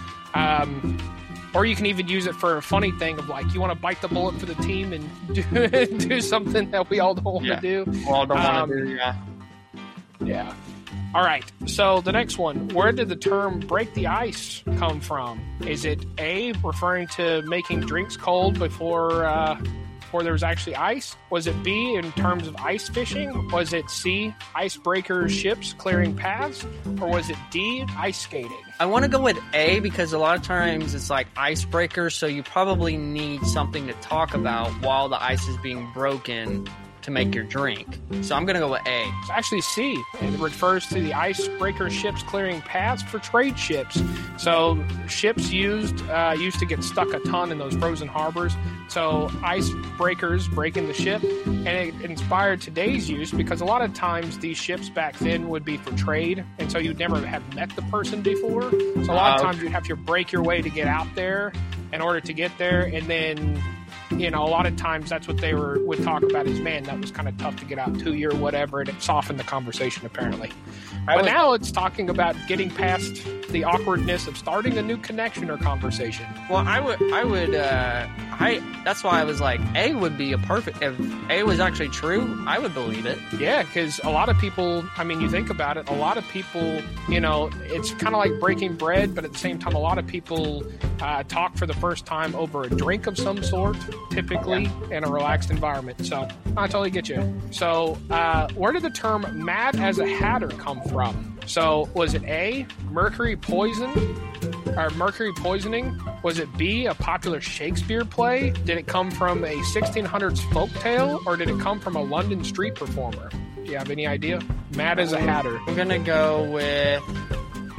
Um, or you can even use it for a funny thing of like, you want to bite the bullet for the team and do, do something that we all don't want Yeah. to do. Well, don't Um, want to do. Yeah. Yeah. All right. So the next one, where did the term break the ice come from? Is it A, referring to making drinks cold before uh, before there was actually ice? Was it B, in terms of ice fishing? Was it C, icebreaker ships clearing paths? Or was it D, ice skating? I want to go with A because a lot of times it's like icebreakers, so you probably need something to talk about while the ice is being broken to make your drink. So I'm gonna go with A. It's actually C. It refers to the icebreaker ships clearing paths for trade ships. So ships used uh, used to get stuck a ton in those frozen harbors. So icebreakers breaking the ship, and it inspired today's use because a lot of times these ships back then would be for trade, and so you'd never have met the person before. So a lot of Uh, times you'd have to break your way to get out there in order to get there, and then. You know, a lot of times that's what they were would talk about is, man, that was kind of tough to get out to you or whatever, and it softened the conversation apparently. I But would- now it's talking about getting past the awkwardness of starting a new connection or conversation. Well, I would, I would, uh, I. That's why I was like, A would be a perfect. If A was actually true, I would believe it. Yeah, because a lot of people, I mean, you think about it, a lot of people, you know, it's kind of like breaking bread, but at the same time, a lot of people uh, talk for the first time over a drink of some sort, typically in a relaxed environment. So I totally get you. So uh, where did the term mad as a hatter come from? So was it A, mercury poison? Or mercury poisoning? Was it B, a popular Shakespeare play? Did it come from a sixteen hundreds folktale, or did it come from a London street performer? Do you have any idea? Mad as a hatter. I'm gonna go with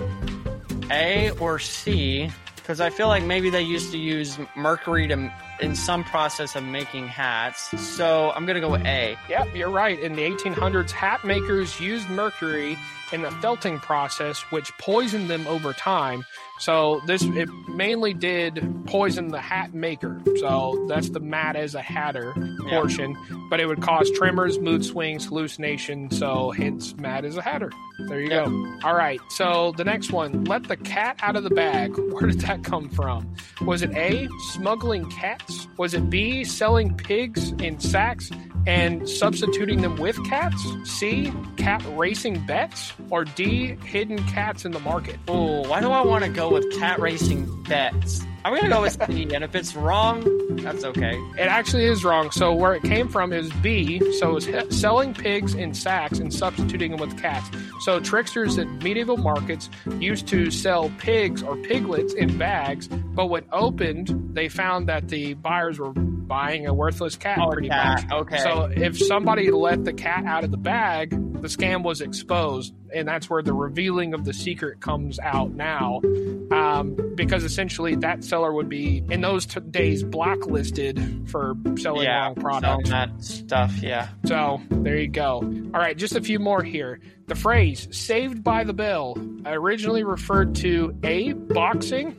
A or C, because I feel like maybe they used to use mercury to in some process of making hats. So I'm going to go with A. Yep, you're right. In the eighteen hundreds, hat makers used mercury in the felting process, which poisoned them over time. So this it mainly did poison the hat maker. So that's the mad as a hatter portion. Yeah. But it would cause tremors, mood swings, hallucination. So hence mad as a hatter. There you yep. go. All right. So the next one, let the cat out of the bag. Where did that come from? Was it A, smuggling cats? Was it B, selling pigs in sacks and substituting them with cats? C, cat racing bets? Or D, hidden cats in the market? Oh, why do I want to go with cat racing bets? I'm going to go with C, and if it's wrong, that's okay. It actually is wrong. So where it came from is B, so it was he- selling pigs in sacks and substituting them with cats. So tricksters at medieval markets used to sell pigs or piglets in bags, but when opened, they found that the buyers were buying a worthless cat oh, pretty cat. much. Okay. So if somebody let the cat out of the bag, the scam was exposed, and that's where the revealing of the secret comes out now, um, because essentially that seller would be in those t- days blacklisted for selling yeah, wrong products. Selling that stuff, yeah. So there you go. All right, just a few more here. The phrase "saved by the bell" originally referred to A, boxing,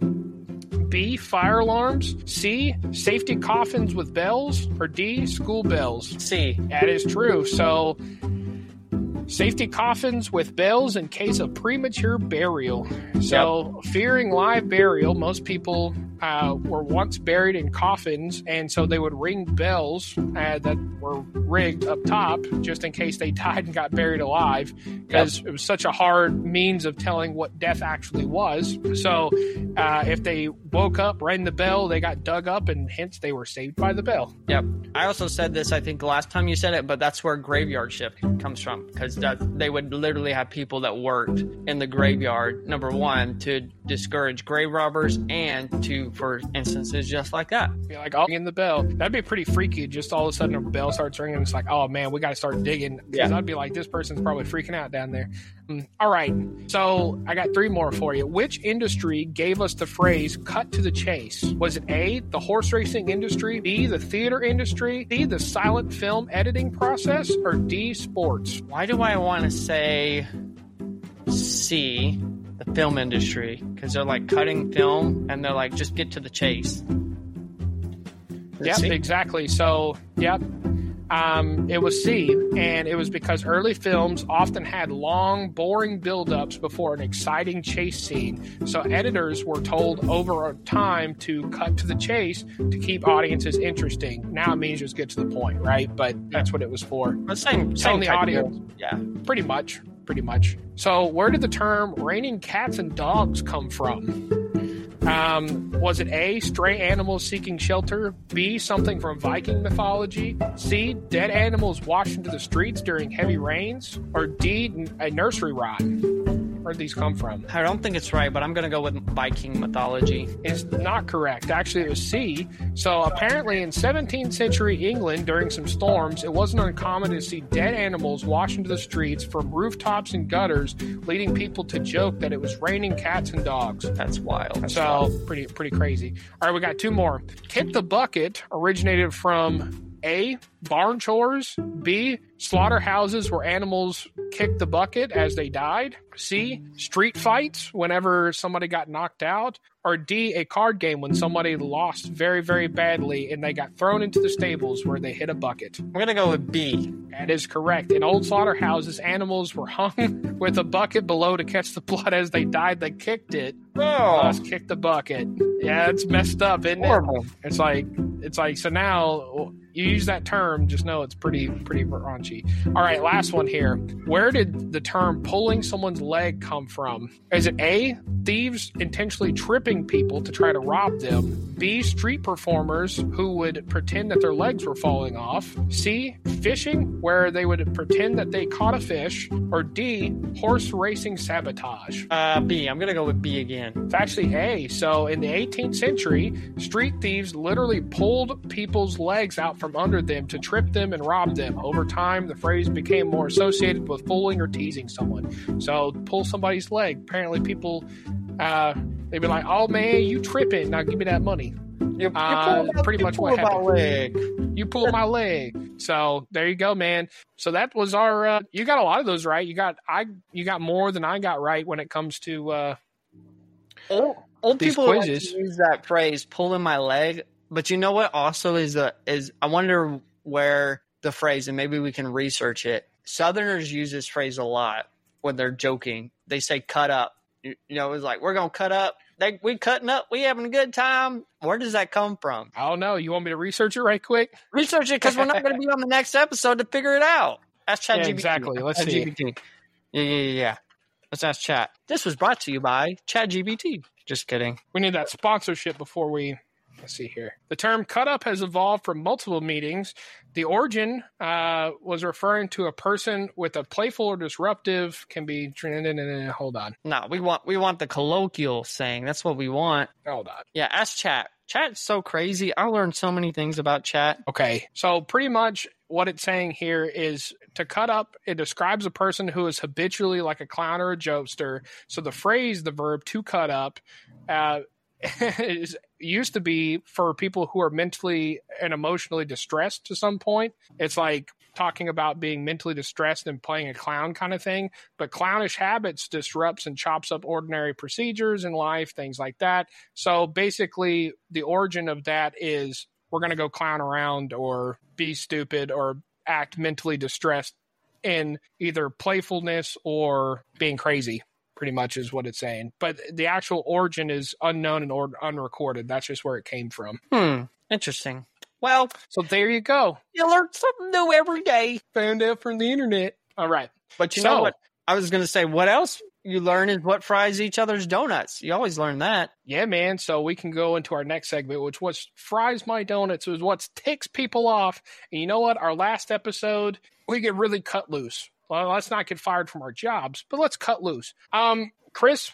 B, fire alarms, C, safety coffins with bells, or D, school bells. C. That is true. So safety coffins with bells in case of premature burial. So yep. fearing live burial, most people uh, were once buried in coffins, and so they would ring bells uh, that were rigged up top just in case they died and got buried alive, because yep. it was such a hard means of telling what death actually was. So uh, if they woke up, rang the bell, they got dug up, and hence they were saved by the bell. Yep. I also said this, I think, the last time you said it, but that's where graveyard shift comes from, because that they would literally have people that worked in the graveyard, number one, to discourage grave robbers, and to, for instances just like that. Be like, oh, in the bell. That'd be pretty freaky. Just all of a sudden a bell starts ringing. It's like, oh man, we got to start digging. Because yeah. I'd be like, this person's probably freaking out down there. Mm. All right. So I got three more for you. Which industry gave us the phrase cut to the chase? Was it A, the horse racing industry, B, the theater industry, C, the silent film editing process, or D, sports? Why do I want to say C, the film industry? Because they're like cutting film and they're like, just get to the chase. Yep, C? Exactly. So, yep. Um, it was C, and it was because early films often had long, boring build-ups before an exciting chase scene. So editors were told over time to cut to the chase to keep audiences interesting. Now it means just get to the point, right? But that's what it was for. The same, same the audience. Of, yeah, pretty much, pretty much. So where did the term "raining cats and dogs" come from? Um, was it A, stray animals seeking shelter, B, something from Viking mythology, C, dead animals washed into the streets during heavy rains, or D, a nursery rhyme? Where did these come from? I don't think it's right, but I'm going to go with Viking mythology. It's not correct. Actually, it was C. So apparently in seventeenth century England, during some storms, it wasn't uncommon to see dead animals washed into the streets from rooftops and gutters, leading people to joke that it was raining cats and dogs. That's wild. That's so wild. pretty pretty crazy. All right, we got two more. Kick the bucket originated from A, barn chores, B, slaughterhouses where animals kicked the bucket as they died, C, street fights whenever somebody got knocked out, or D, a card game when somebody lost very, very badly and they got thrown into the stables where they hit a bucket. I'm going to go with B. That is correct. In old slaughterhouses, animals were hung with a bucket below to catch the blood as they died. They kicked it. Oh. Plus kicked the bucket. Yeah, it's messed up, isn't Horrible. it? It's like, it's like, so now you use that term, just know it's pretty, pretty raunchy. All right, last one here. Where did the term pulling someone's leg come from? Is it A, thieves intentionally tripping people to try to rob them, B, street performers who would pretend that their legs were falling off, C, fishing where they would pretend that they caught a fish, or D, horse racing sabotage? Uh, B. I'm going to go with B again. It's actually A. So in the eighteenth century, street thieves literally pulled people's legs out from under them to trip them and rob them. Over time, the phrase became more associated with fooling or teasing someone. So pull somebody's leg. Apparently people Uh, they'd be like, "Oh man, you tripping? Now give me that money." You, you Uh, pulled my- pretty you much what pulled my happened. leg. You pulled my leg. So there you go, man. So that was our. Uh, you got a lot of those right. You got I. You got more than I got right when it comes to. Uh, Old, old These people like to quizzes. use that phrase, "pulling my leg." But you know what? Also, is a is I wonder where the phrase, and maybe we can research it. Southerners use this phrase a lot when they're joking. They say "cut up." You, you know, it's like we're gonna cut up. They, we cutting up. We having a good time. Where does that come from? I don't know. You want me to research it right quick? Research it because we're not going to be on the next episode to figure it out. Ask ChatGPT. Yeah, exactly. Let's see. ChatGPT. Yeah, yeah, yeah, yeah. Let's ask Chat. This was brought to you by ChatGPT. Just kidding. We need that sponsorship before we. Let's see here. The term cut up has evolved from multiple meanings. The origin uh, was referring to a person with a playful or disruptive, can be. Hold on. No, we want we want the colloquial saying. That's what we want. Hold on. Yeah, ask Chat. Chat's so crazy. I learned so many things about Chat. Okay. So pretty much what it's saying here is to cut up, it describes a person who is habitually like a clown or a jokester. So the phrase, the verb to cut up, uh, is used to be for people who are mentally and emotionally distressed to some point. It's like talking about being mentally distressed and playing a clown kind of thing. But clownish habits disrupts and chops up ordinary procedures in life, things like that. So basically, the origin of that is we're going to go clown around or be stupid or act mentally distressed in either playfulness or being crazy. Pretty much is what it's saying. But the actual origin is unknown and or- unrecorded. That's just where it came from. Hmm. Interesting. Well, so there you go. You learn something new every day. Found out from the internet. All right. But you so, know what? I was going to say, what else you learn is what fries each other's donuts. You always learn that. Yeah, man. So we can go into our next segment, which was fries my donuts. It was what ticks people off. And you know what? Our last episode, we get really cut loose. Well, let's not get fired from our jobs, but let's cut loose. Um, Chris,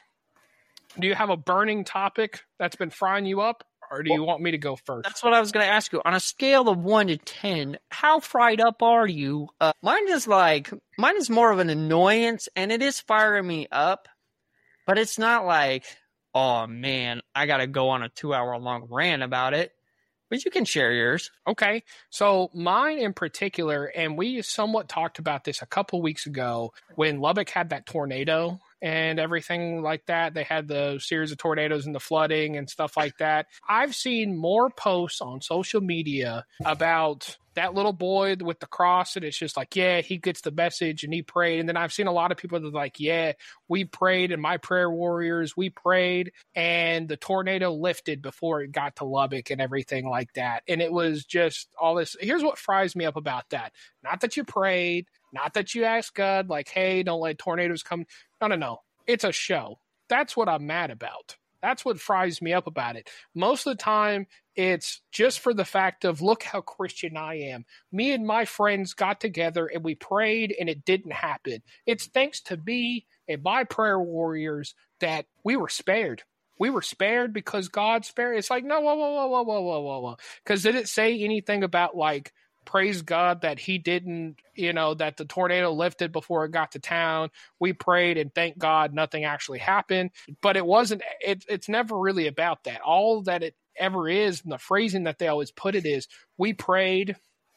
do you have a burning topic that's been frying you up, or do you want me to go first? That's what I was going to ask you. On a scale of one to ten, how fried up are you? Uh, mine is like, mine is more of an annoyance, and it is firing me up, but it's not like, oh man, I got to go on a two-hour long rant about it. But you can share yours. Okay. So mine in particular, and we somewhat talked about this a couple weeks ago when Lubbock had that tornado and everything like that. They had the series of tornadoes and the flooding and stuff like that. I've seen more posts on social media about that little boy with the cross, and it's just like, yeah, he gets the message and he prayed. And then I've seen a lot of people that are like, yeah, we prayed, and my prayer warriors, we prayed, and the tornado lifted before it got to Lubbock and everything like that. And it was just all this. Here's what fries me up about that. Not that you prayed, not that you asked God, like, hey, don't let tornadoes come. No, no, no. It's a show. That's what I'm mad about. That's what fries me up about it. Most of the time, it's just for the fact of, look how Christian I am. Me and my friends got together and we prayed and it didn't happen. It's thanks to me and my prayer warriors that we were spared. We were spared because God spared. It's like, no, whoa, whoa, whoa, whoa, whoa, whoa, whoa, whoa. Because did it say anything about, like, praise God that he didn't, you know, that the tornado lifted before it got to town. We prayed and thank God nothing actually happened. But it wasn't, it, it's never really about that. All that it ever is, and the phrasing that they always put it is, we prayed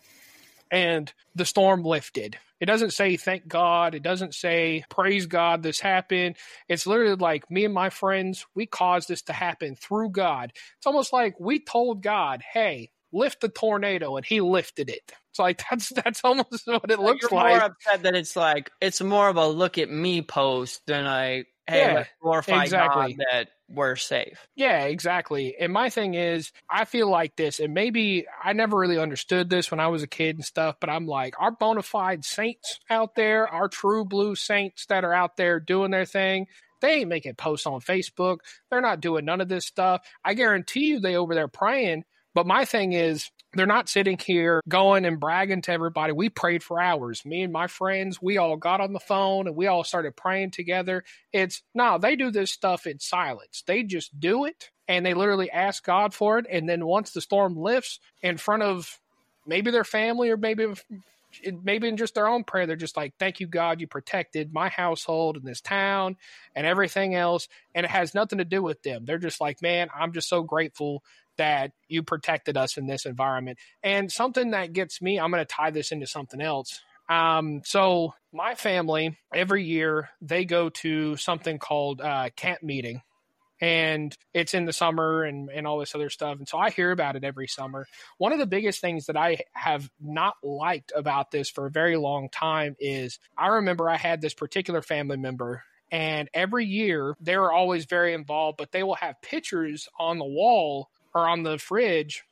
and the storm lifted. It doesn't say thank God. It doesn't say praise God this happened. It's literally like, me and my friends, we caused this to happen through God. It's almost like we told God, hey, lift the tornado, and he lifted it. It's like, that's that's almost what it looks You're like. more upset that it's like, it's more of a look at me post than a, hey, Yeah, let's glorify exactly. God that we're safe. Yeah, exactly. And my thing is, I feel like this, and maybe I never really understood this when I was a kid and stuff, but I'm like, our bona fide saints out there, our true blue saints that are out there doing their thing, they ain't making posts on Facebook. They're not doing none of this stuff. I guarantee you they over there praying. But my thing is, they're not sitting here going and bragging to everybody. We prayed for hours. Me and my friends, we all got on the phone and we all started praying together. It's, no, they do this stuff in silence. They just do it, and they literally ask God for it. And then once the storm lifts in front of maybe their family or maybe it, maybe in just their own prayer, they're just like, thank you, God, you protected my household and this town and everything else. And it has nothing to do with them. They're just like, man, I'm just so grateful that you protected us in this environment. And something that gets me, I'm going to tie this into something else. Um, so my family, every year, they go to something called uh, camp meeting. And it's in the summer and, and all this other stuff. And so I hear about it every summer. One of the biggest things that I have not liked about this for a very long time is I remember I had this particular family member, and every year they were always very involved, but they will have pictures on the wall or on the fridge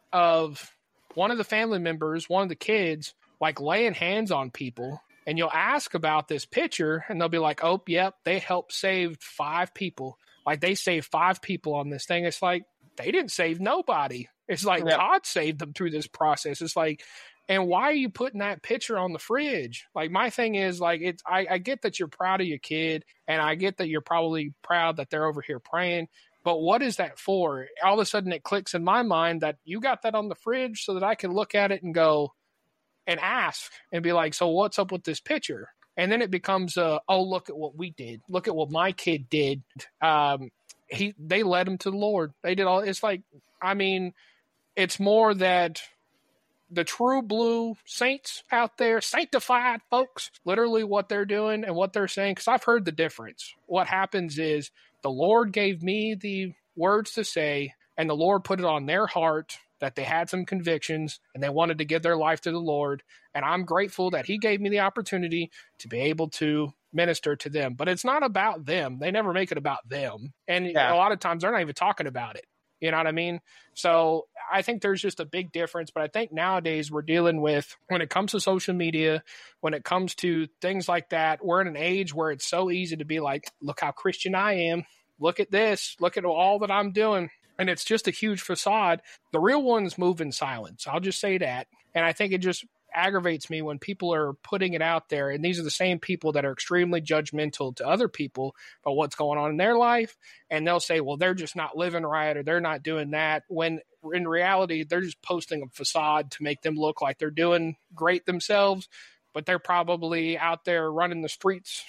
of one of the family members, one of the kids, like laying hands on people. And you'll ask about this picture and they'll be like, oh, yep, they helped save five people. Like they saved five people on this thing. It's like, they didn't save nobody. It's like yep. God saved them through this process. It's like, and why are you putting that picture on the fridge? Like my thing is like, it's, I, I get that you're proud of your kid, and I get that you're probably proud that they're over here praying, but what is that for? All of a sudden it clicks in my mind that you got that on the fridge so that I can look at it and go and ask and be like, so what's up with this picture? And then it becomes, uh, oh, look at what we did. Look at what my kid did. Um, he, they led him to the Lord. They did all. It's like, I mean, it's more that the true blue saints out there, sanctified folks, literally what they're doing and what they're saying. Because I've heard the difference. What happens is the Lord gave me the words to say, and the Lord put it on their heart that they had some convictions and they wanted to give their life to the Lord. And I'm grateful that he gave me the opportunity to be able to minister to them. But it's not about them. They never make it about them. And yeah. a lot of times they're not even talking about it. You know what I mean? So I think there's just a big difference. But I think nowadays we're dealing with, when it comes to social media, when it comes to things like that, we're in an age where it's so easy to be like, look how Christian I am. Look at this. Look at all that I'm doing. And it's just a huge facade. The real ones move in silence. I'll just say that. And I think it just aggravates me when people are putting it out there. And these are the same people that are extremely judgmental to other people about what's going on in their life. And they'll say, well, they're just not living right, or they're not doing that. When in reality, they're just posting a facade to make them look like they're doing great themselves. But they're probably out there running the streets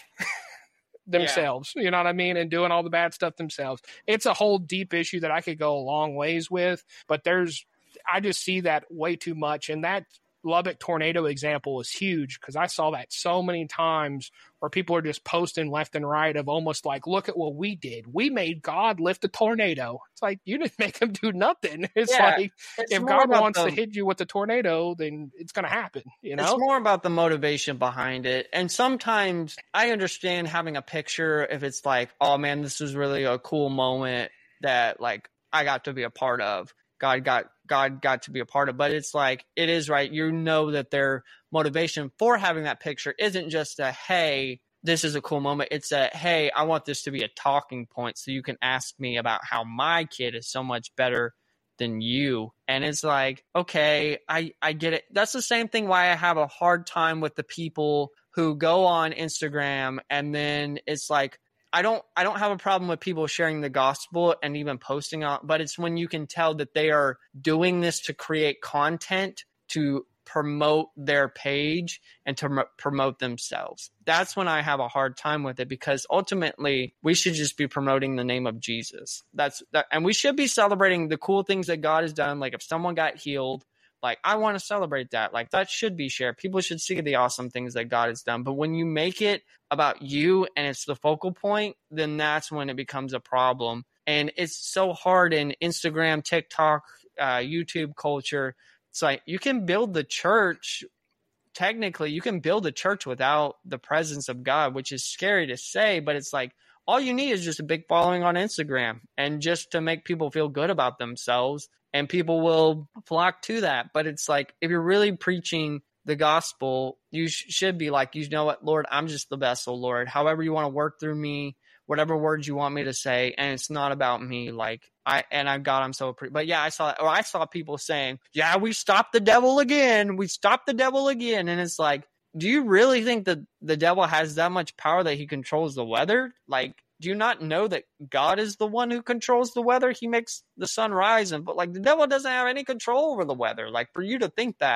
themselves, yeah. you know what I mean? And doing all the bad stuff themselves. It's a whole deep issue that I could go a long ways with, but there's, I just see that way too much. And that Lubbock tornado example is huge, because I saw that so many times where people are just posting left and right of almost like, look at what we did. We made God lift a tornado. It's like, you didn't make him do nothing. It's yeah, like, it's if God wants the, to hit you with a tornado, then it's going to happen. You know, it's more about the motivation behind it. And sometimes I understand having a picture if it's like, oh man, this was really a cool moment that like I got to be a part of. God got God got to be a part of, but it's like, it is right. You know that their motivation for having that picture isn't just a, hey, this is a cool moment. It's a, hey, I want this to be a talking point so you can ask me about how my kid is so much better than you. And it's like, okay, I, I get it. That's the same thing why I have a hard time with the people who go on Instagram and then it's like, I don't I don't have a problem with people sharing the gospel and even posting on, but it's when you can tell that they are doing this to create content to promote their page and to m- promote themselves. That's when I have a hard time with it, because ultimately we should just be promoting the name of Jesus. That's that, and we should be celebrating the cool things that God has done. Like if someone got healed, like I want to celebrate that. Like that should be shared. People should see the awesome things that God has done. But when you make it about you and it's the focal point, then that's when it becomes a problem. And it's so hard in Instagram, TikTok, uh, YouTube culture. It's like you can build the church. Technically, you can build a church without the presence of God, which is scary to say, but it's like all you need is just a big following on Instagram and just to make people feel good about themselves, and people will flock to that. But it's like, if you're really preaching the gospel, you sh- should be like, you know what, Lord, I'm just the vessel, Lord. However you want to work through me, whatever words you want me to say, and it's not about me. Like I and I God, I'm so pre- but yeah, I saw or I saw people saying, yeah, we stopped the devil again. We stopped the devil again. And it's like, do you really think that the devil has that much power that he controls the weather? Like, do you not know that God is the one who controls the weather? He makes the sun rise, and but like the devil doesn't have any control over the weather. Like for you to think that,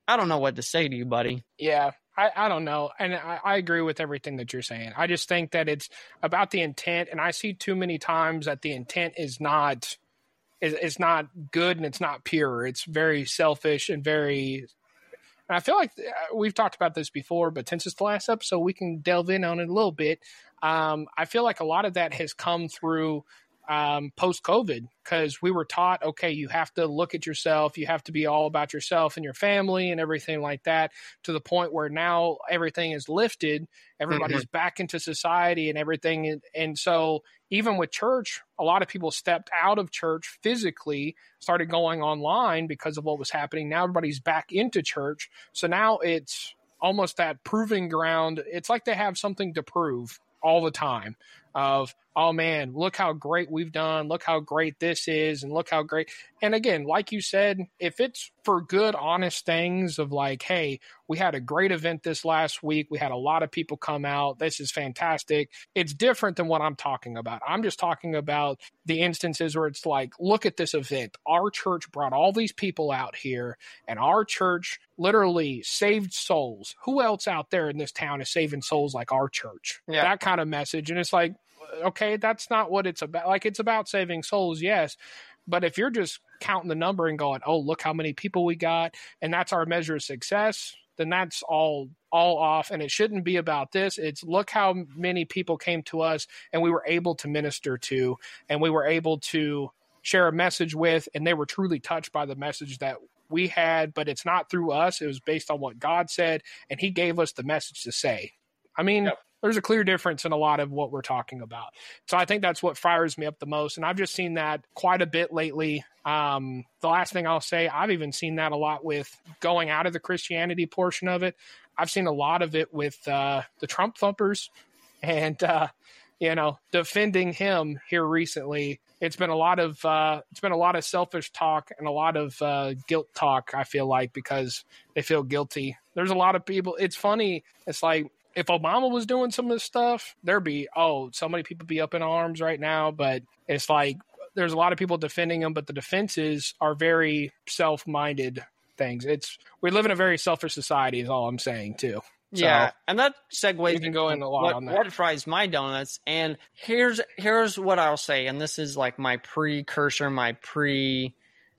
I don't know what to say to you, buddy. Yeah, I, I don't know. And I, I agree with everything that you're saying. I just think that it's about the intent. And I see too many times that the intent is not, is, is not good and it's not pure. It's very selfish and very, and I feel like we've talked about this before, but since it's the last episode, we can delve in on it a little bit. Um, I feel like a lot of that has come through um, post-COVID, because we were taught, okay, you have to look at yourself. You have to be all about yourself and your family and everything like that, to the point where now everything is lifted. Everybody's mm-hmm. back into society and everything. And, and so even with church, a lot of people stepped out of church physically, started going online because of what was happening. Now everybody's back into church. So now it's almost that proving ground. It's like they have something to prove all the time of, oh man, look how great we've done. Look how great this is. And look how great. And again, like you said, if it's for good, honest things of like, hey, we had a great event this last week. We had a lot of people come out. This is fantastic. It's different than what I'm talking about. I'm just talking about the instances where it's like, look at this event. Our church brought all these people out here, and our church literally saved souls. Who else out there in this town is saving souls like our church? Yeah. That kind of message. And it's like, okay, that's not what it's about. Like, it's about saving souls, yes. But if you're just counting the number and going, oh, look how many people we got, and that's our measure of success, then that's all all off. And it shouldn't be about this. It's look how many people came to us and we were able to minister to, and we were able to share a message with, and they were truly touched by the message that we had. But it's not through us. It was based on what God said, and he gave us the message to say. I mean, yep. There's a clear difference in a lot of what we're talking about. So I think that's what fires me up the most. And I've just seen that quite a bit lately. Um, the last thing I'll say, I've even seen that a lot with going out of the Christianity portion of it. I've seen a lot of it with uh, the Trump thumpers and, uh, you know, defending him here recently. It's been a lot of uh, it's been a lot of selfish talk and a lot of uh, guilt talk, I feel like, because they feel guilty. There's a lot of people. It's funny. It's like, if Obama was doing some of this stuff, there'd be, oh, so many people be up in arms right now. But it's like there's a lot of people defending him, but the defenses are very self-minded things. It's we live in a very selfish society is all I'm saying, too. So, yeah, and that segues. You can go in a lot what, on that. What fries my donuts? And here's here's what I'll say, and this is like my precursor, my pre,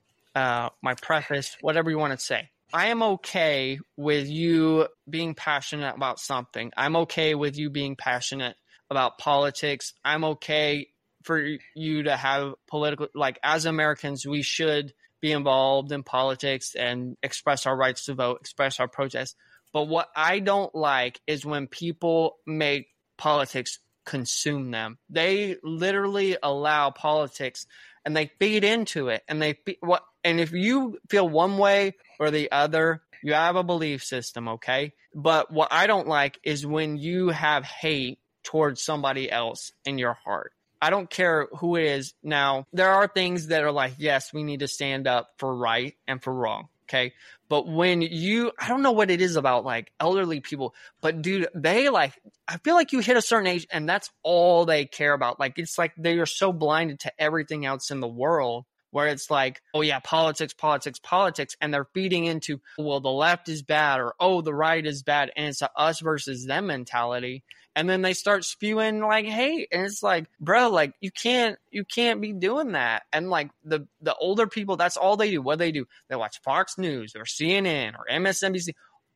uh, my preface, whatever you want to say. I am okay with you being passionate about something. I'm okay with you being passionate about politics. I'm okay for you to have political, like as Americans, we should be involved in politics and express our rights to vote, express our protests. But what I don't like is when people make politics consume them. They literally allow politics and they feed into it. And they what and if you feel one way or the other, you have a belief system, okay? But what I don't like is when you have hate towards somebody else in your heart. I don't care who it is. Now, there are things that are like, yes, we need to stand up for right and for wrong. Okay. But when you, I don't know what it is about like elderly people, but dude, they like, I feel like you hit a certain age and that's all they care about. Like, it's like they are so blinded to everything else in the world where it's like, oh yeah, politics, politics, politics. And they're feeding into, well, the left is bad or, oh, the right is bad. And it's a us versus them mentality. And then they start spewing like hate. And it's like, bro, like you can't, you can't be doing that. And like the, the older people, that's all they do. What they do, they watch Fox News or C N N or M S N B C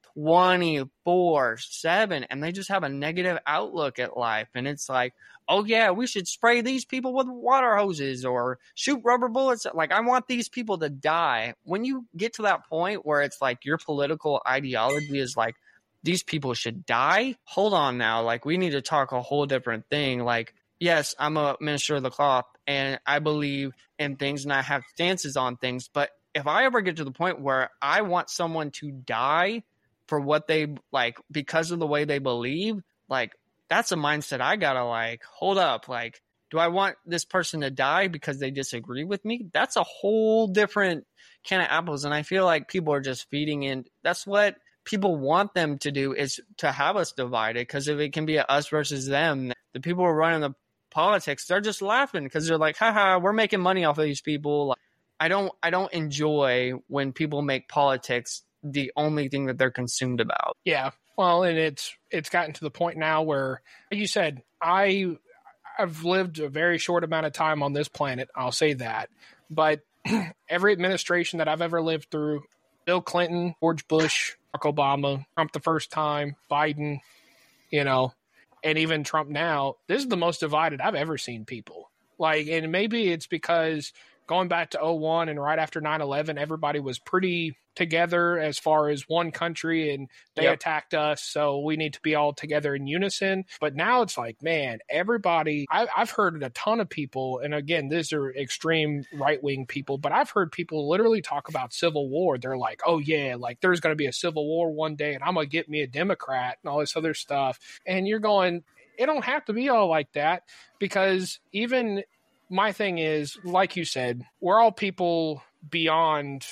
twenty-four seven. And they just have a negative outlook at life. And it's like, oh yeah, we should spray these people with water hoses or shoot rubber bullets. Like, I want these people to die. When you get to that point where it's like your political ideology is like, these people should die. Hold on now. Like, we need to talk a whole different thing. Like, yes, I'm a minister of the cloth and I believe in things and I have stances on things. But if I ever get to the point where I want someone to die for what they like, because of the way they believe, like, that's a mindset I gotta like, hold up. Like, do I want this person to die because they disagree with me? That's a whole different can of apples. And I feel like people are just feeding in. That's what people want them to do, is to have us divided, because if it can be a us versus them, the people who are running the politics, they're just laughing because they're like, haha, we're making money off of these people. I don't I don't enjoy when people make politics the only thing that they're consumed about. Yeah. Well, and it's it's gotten to the point now where, like you said, I I've lived a very short amount of time on this planet. I'll say that. But every administration that I've ever lived through, Bill Clinton, George Bush, Barack Obama, Trump the first time, Biden, you know, and even Trump now, this is the most divided I've ever seen people. Like, and maybe it's because going back to oh one and right after nine eleven, everybody was pretty together as far as one country, and they yep. attacked us, so we need to be all together in unison. But now it's like, man, everybody, I, I've heard a ton of people, and again, these are extreme right-wing people, but I've heard people literally talk about civil war. They're like, oh yeah, like there's going to be a civil war one day, and I'm going to get me a Democrat and all this other stuff. And you're going, it don't have to be all like that, because even my thing is, like you said, we're all people beyond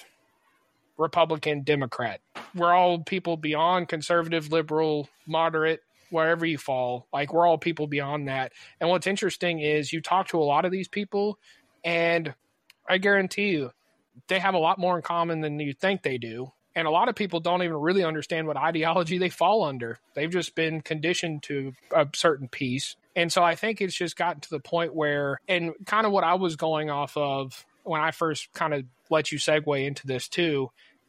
Republican, Democrat. We're all people beyond conservative, liberal, moderate, wherever you fall. Like, we're all people beyond that. And what's interesting is you talk to a lot of these people, and I guarantee you they have a lot more in common than you think they do. And a lot of people don't even really understand what ideology they fall under. They've just been conditioned to a certain piece. And so I think it's just gotten to the point where, and kind of what I was going off of when I first kind of let you segue into this too,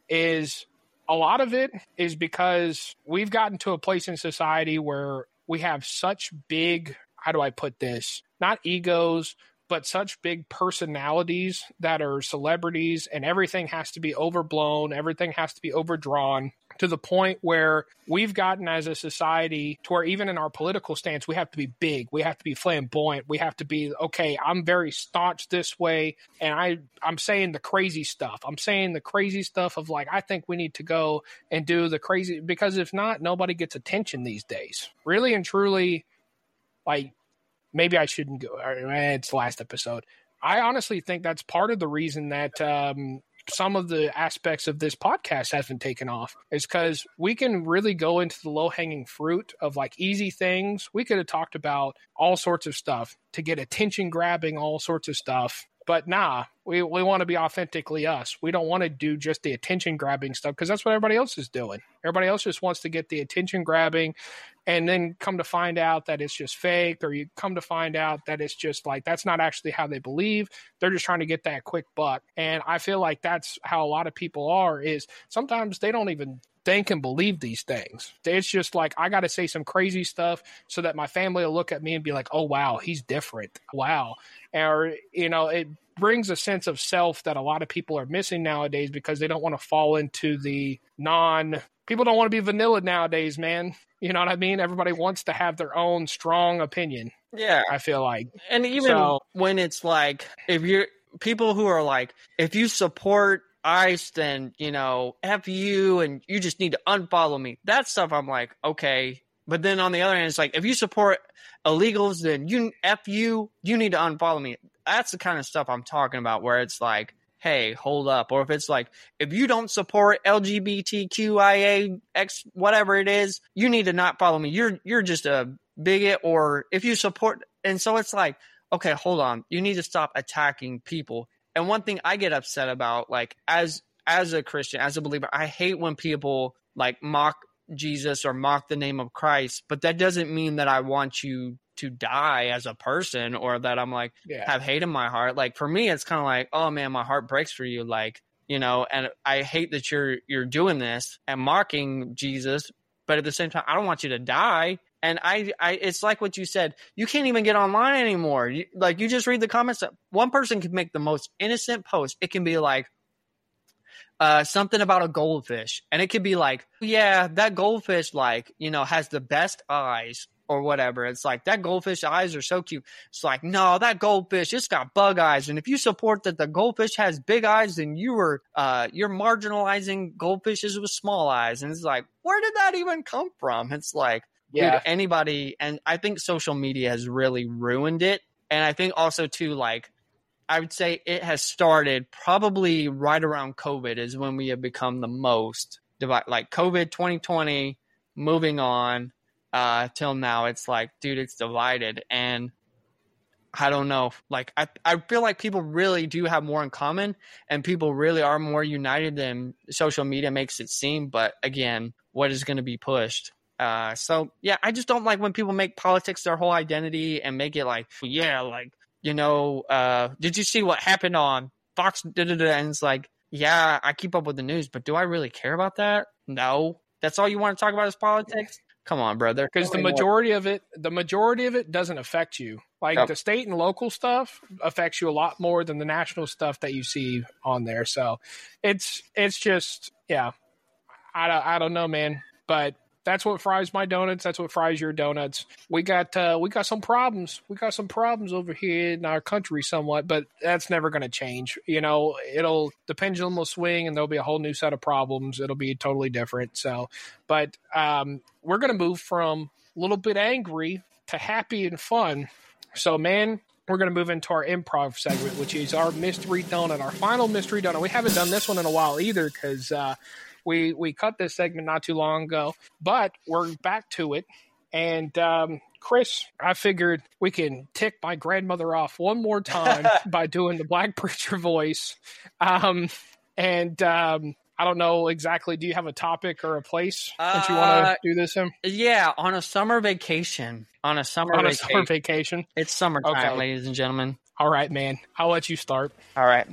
is a lot of it is because we've gotten to a place in society where we have such big, how do I put this? Not egos, but such big personalities that are celebrities, and everything has to be overblown. Everything has to be overdrawn to the point where we've gotten as a society to where even in our political stance, we have to be big. We have to be flamboyant. We have to be, okay, I'm very staunch this way. And I, I'm saying the crazy stuff. I'm saying the crazy stuff of like, I think we need to go and do the crazy, because if not, nobody gets attention these days. Really and truly, like, maybe I shouldn't go. It's the last episode. I honestly think that's part of the reason that um, some of the aspects of this podcast haven't taken off, is because we can really go into the low-hanging fruit of like easy things. We could have talked about all sorts of stuff to get attention grabbing, all sorts of stuff. But nah, we, we want to be authentically us. We don't want to do just the attention grabbing stuff, because that's what everybody else is doing. Everybody else just wants to get the attention grabbing, and then come to find out that it's just fake, or you come to find out that it's just like, that's not actually how they believe. They're just trying to get that quick buck. And I feel like that's how a lot of people are, is sometimes they don't even think and believe these things. It's just like, I got to say some crazy stuff so that my family will look at me and be like, oh, wow, he's different. Wow. Or, you know, it brings a sense of self that a lot of people are missing nowadays, because they don't want to fall into the non, people don't want to be vanilla nowadays, man. You know what I mean? Everybody wants to have their own strong opinion. Yeah. I feel like. And even so, when it's like, if you're people who are like, if you support ICE, then, you know, F you, and you just need to unfollow me. That stuff I'm like, okay. But then on the other hand, it's like, if you support illegals, then you F you, you need to unfollow me. That's the kind of stuff I'm talking about, where it's like, hey, hold up. Or if it's like, if you don't support L G B T Q I A X, whatever it is, you need to not follow me. You're you're just a bigot. Or if you support, and so it's like, okay, hold on. You need to stop attacking people. And one thing I get upset about, like, as as a Christian, as a believer, I hate when people like mock Jesus or mock the name of Christ, but that doesn't mean that I want you to die as a person, or that I'm like, yeah. have hate in my heart. Like, for me, it's kind of like, oh man, my heart breaks for you. Like, you know, and I hate that you're, you're doing this and mocking Jesus, but at the same time, I don't want you to die. And I, I, it's like what you said, you can't even get online anymore. You, like, you just read the comments. One person can make the most innocent post. It can be like, Uh, something about a goldfish, and it could be like, yeah, that goldfish, like, you know, has the best eyes or whatever. It's like, that goldfish eyes are so cute. It's like, no, that goldfish, it's got bug eyes. And if you support that the goldfish has big eyes, then you were, uh, you're marginalizing goldfishes with small eyes. And it's like, where did that even come from? It's like, yeah, dude, anybody. And I think social media has really ruined it. And I think also too, like, I would say it has started probably right around COVID is when we have become the most divided. Like COVID twenty twenty, moving on uh, till now, it's like, dude, it's divided. And I don't know. Like, I, I feel like people really do have more in common, and people really are more united than social media makes it seem. But again, what is going to be pushed? Uh, so, yeah, I just don't like when people make politics their whole identity and make it like, yeah, like, you know, uh, did you see what happened on Fox? Da, da, da, and it's like, yeah, I keep up with the news, but do I really care about that? No. That's all you want to talk about is politics? Come on, brother. Because the majority of it, the majority of it doesn't affect you. Like Yep. the state and local stuff affects you a lot more than the national stuff that you see on there. So it's it's just yeah, I don't, I don't know, man. But that's what fries my donuts. That's what fries your donuts. We got uh, we got some problems. We got some problems over here in our country somewhat, but that's never going to change. You know, it'll the pendulum will swing, and there'll be a whole new set of problems. It'll be totally different. So, but um, we're going to move from a little bit angry to happy and fun. So, man, we're going to move into our improv segment, which is our mystery donut, our final mystery donut. We haven't done this one in a while either because uh, we we cut this segment not too long ago, but we're back to it. And um, Chris, I figured we can tick my grandmother off one more time by doing the Black Preacher voice. Um, and um, I don't know exactly. Do you have a topic or a place that you want Uh, to do this in? Yeah, on a summer vacation. On a summer On a vacation. summer vacation. It's summertime, Okay. ladies and gentlemen. All right, man. I'll let you start. All right.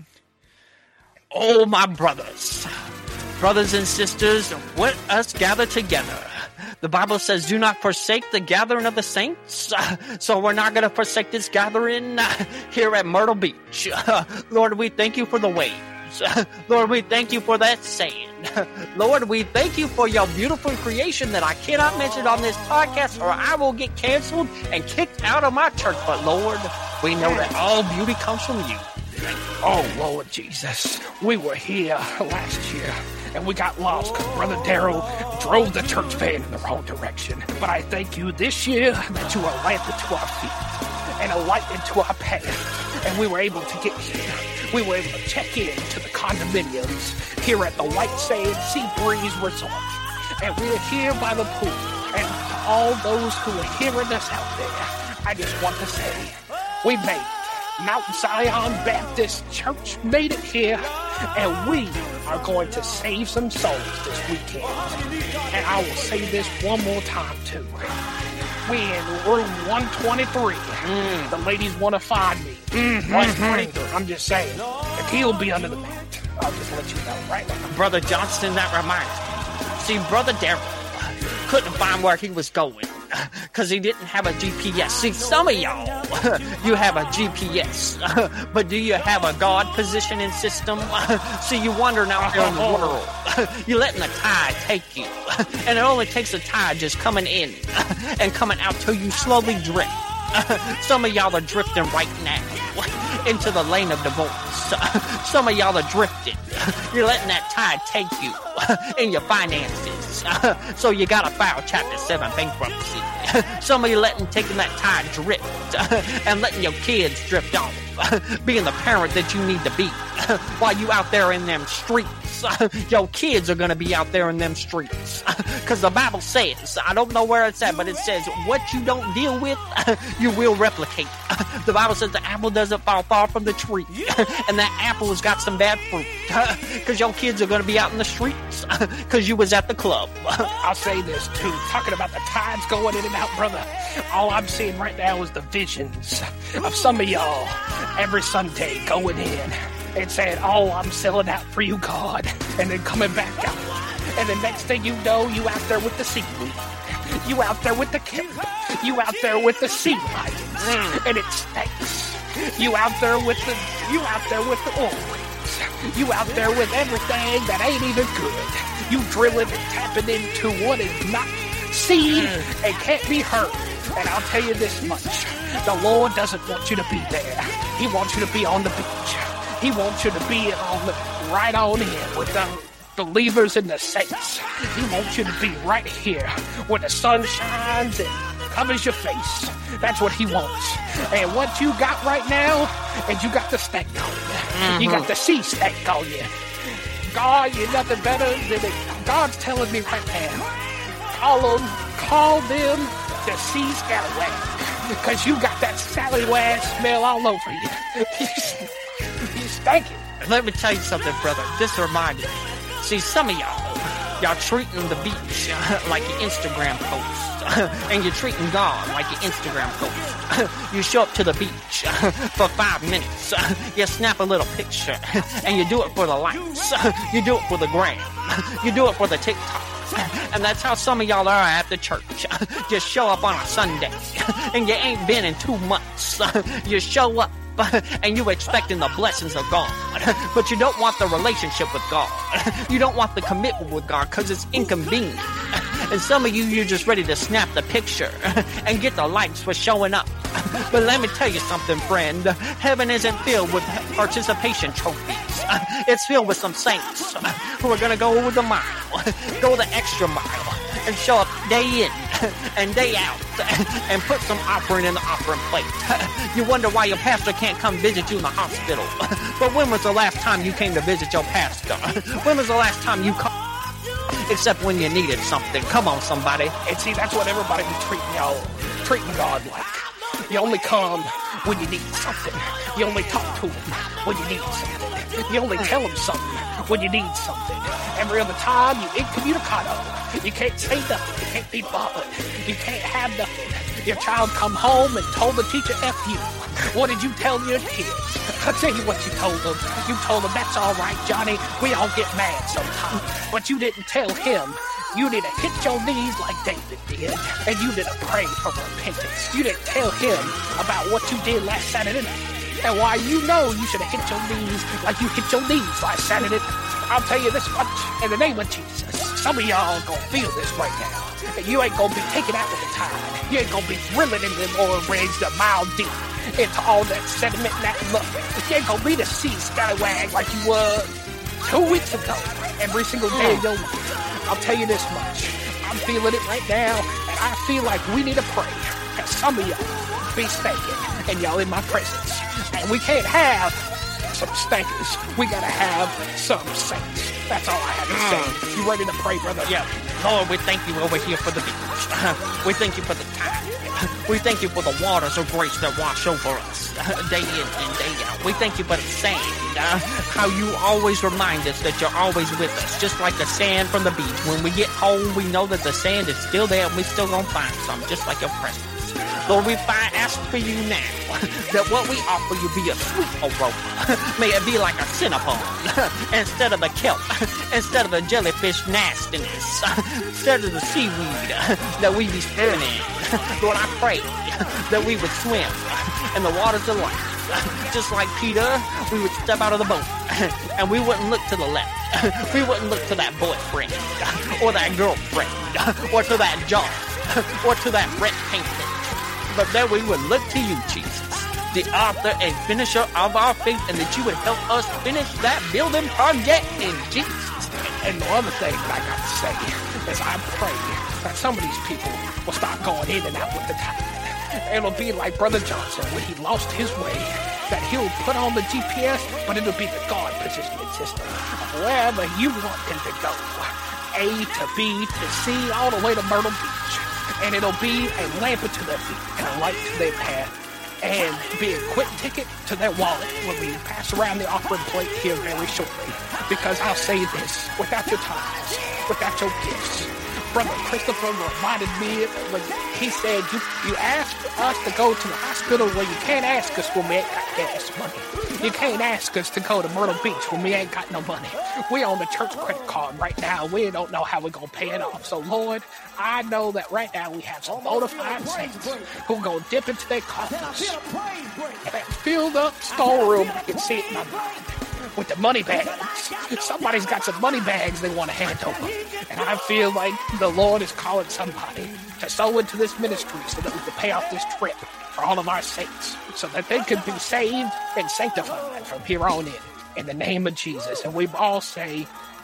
Oh, my brothers. Brothers and sisters, let us gather together. The Bible says, do not forsake the gathering of the saints. So we're not going to forsake this gathering here at Myrtle Beach. Lord, we thank you for the waves. Lord, we thank you for that sand. Lord, we thank you for your beautiful creation that I cannot mention on this podcast or I will get canceled and kicked out of my church. But Lord, we know that all beauty comes from you. Oh, Lord Jesus. We were here last year, and we got lost because Brother Darrell drove the church van in the wrong direction. But I thank you this year that you are a lamp into our feet and a light into our path, and we were able to get here. We were able to check in to the condominiums here at the White Sand Sea Breeze Resort. And we're here by the pool. And to all those who are hearing us out there, I just want to say, we made it. Mount Zion Baptist Church made it here, and we are going to save some souls this weekend. And I will say this one more time, too. We in room one twenty-three. Mm. The ladies want to find me. Mm-hmm. one twenty-three. I'm just saying, if he'll be under the mat, I'll just let you know right now. Brother Johnston, that reminds me. See, Brother Darrell couldn't find where he was going because he didn't have a G P S. See, some of y'all, you have a G P S, but do you have a God positioning system? See, you wandering out there in the world. You're letting the tide take you, and it only takes a tide just coming in and coming out till you slowly drift. Some of y'all are drifting right now into the lane of divorce. Some of y'all are drifting. You're letting that tide take you in your finances. So you gotta file Chapter seven bankruptcy. Some of you letting taking that tide drift and letting your kids drift off. Being the parent that you need to be while you out there in them streets. Your kids are going to be out there in them streets. Because the Bible says, I don't know where it's at, but it says, what you don't deal with, you will replicate. The Bible says the apple doesn't fall far from the tree. And that apple has got some bad fruit. Because your kids are going to be out in the streets. Because you was at the club. I'll say this, too. Talking about the tides going in and out, brother. All I'm seeing right now is the visions of some of y'all every Sunday going in and saying, oh, I'm selling out for you, God, and then coming back out. And the next thing you know, you out there with the seaweed. You out there with the camp. You out there with the sea lions. Mm. And it stinks. You out there with the you out there with the oil rigs. You out there with everything that ain't even good. You drilling and tapping into what is not seen mm. and can't be heard. And I'll tell you this much. The Lord doesn't want you to be there. He wants you to be on the beach. He wants you to be on the, right on in with the believers and the saints. He wants you to be right here where the sun shines and covers your face. That's what he wants. And what you got right now is you got the stank on you. Mm-hmm. You got the sea stank on you. God, you're nothing better than it. God's telling me right now, call them, call them the sea scalawag. Because you got that Sally-Wad smell all over you. You stinking. Let me tell you something, brother. This reminded me. See, some of y'all, y'all treating the beach like your Instagram post. And you're treating God like your Instagram post. You show up to the beach for five minutes. You snap a little picture. And you do it for the likes. You do it for the gram. You do it for the TikTok. And that's how some of y'all are at the church. Just show up on a Sunday. And you ain't been in two months. You show up. And you expecting the blessings of God. But you don't want the relationship with God. You don't want the commitment with God because it's inconvenient. And some of you, you're just ready to snap the picture and get the likes for showing up. But let me tell you something, friend. Heaven isn't filled with participation trophies. It's filled with some saints who are going to go over the mile, go the extra mile, and show up day in and day out and put some offering in the offering plate. You wonder why your pastor can't come visit you in the hospital. But when was the last time you came to visit your pastor? When was the last time you called? Except when you needed something. Come on, somebody. And see, that's what everybody be treating y'all, treating God like. You only come when you need something. You only talk to him when you need something. You only tell him something when you need something. Every other time, you incommunicado. You can't say nothing. You can't be bothered. You can't have nothing. Your child come home and told the teacher F you. What did you tell your kids? I'll tell you what you told them. You told them, that's all right, Johnny. We all get mad sometimes. But you didn't tell him. You didn't hit your knees like David did. And you didn't pray for repentance. You didn't tell him about what you did last Saturday night. And why you know you should have hit your knees like you hit your knees last Saturday night. I'll tell you this much, in the name of Jesus, some of y'all gonna feel this right now. And you ain't gonna be taken out with the tide. You ain't gonna be drilling in them oil rigs a mile deep into all that sediment and that muck. You ain't gonna be the sea scallywag like you was two weeks ago, every single day of your life. I'll tell you this much, I'm feeling it right now, and I feel like we need to pray, because some of y'all be stinking, and y'all in my presence. And we can't have some stankers. We gotta have some saints. That's all I have to say. You ready to pray, brother? Yeah. Lord, we thank you over here for the beach. We thank you for the time. We thank you for the waters of grace that wash over us day in and day out. We thank you for the sand. Uh, how you always remind us that you're always with us. Just like the sand from the beach. When we get home, we know that the sand is still there and we're still going to find some, just like your presence. Lord, we find, ask for you now that what we offer you be a sweet aroma. May it be like a cinnamon instead of the kelp, instead of the jellyfish nastiness, instead of the seaweed that we be swimming in. Lord, I pray that we would swim in the waters of life. Just like Peter, we would step out of the boat and we wouldn't look to the left. We wouldn't look to that boyfriend or that girlfriend or to that job or to that red paint. But then we would look to you, Jesus, the author and finisher of our faith, and that you would help us finish that building project in Jesus. And the other thing that I got to say is I pray that some of these people will start going in and out with the tide. It'll be like Brother Johnson when he lost his way, that he'll put on the G P S, but it'll be the God positioning system of wherever you want him to go. A to B to C, all the way to Myrtle Beach. And it'll be a lamp unto their feet and a light to their path, and be a quick ticket to their wallet when we pass around the offering plate here very shortly. Because I'll say this, without your tithes, without your gifts, Brother Christopher reminded me when he said, you, you asked us to go to the hospital where you can't ask us when we ain't got gas money. You can't ask us to go to Myrtle Beach when we ain't got no money. We on the church credit card right now. We don't know how we're going to pay it off. So, Lord, I know that right now we have some bona fide saints who are going to dip into their coffers. That filled up storeroom, I can see it in my mind, with the money bags. Somebody's got some money bags they want to hand over. And I feel like the Lord is calling somebody to sow into this ministry so that we can pay off this trip for all of our saints, so that they could be saved and sanctified from here on in. In the name of Jesus. And we all say,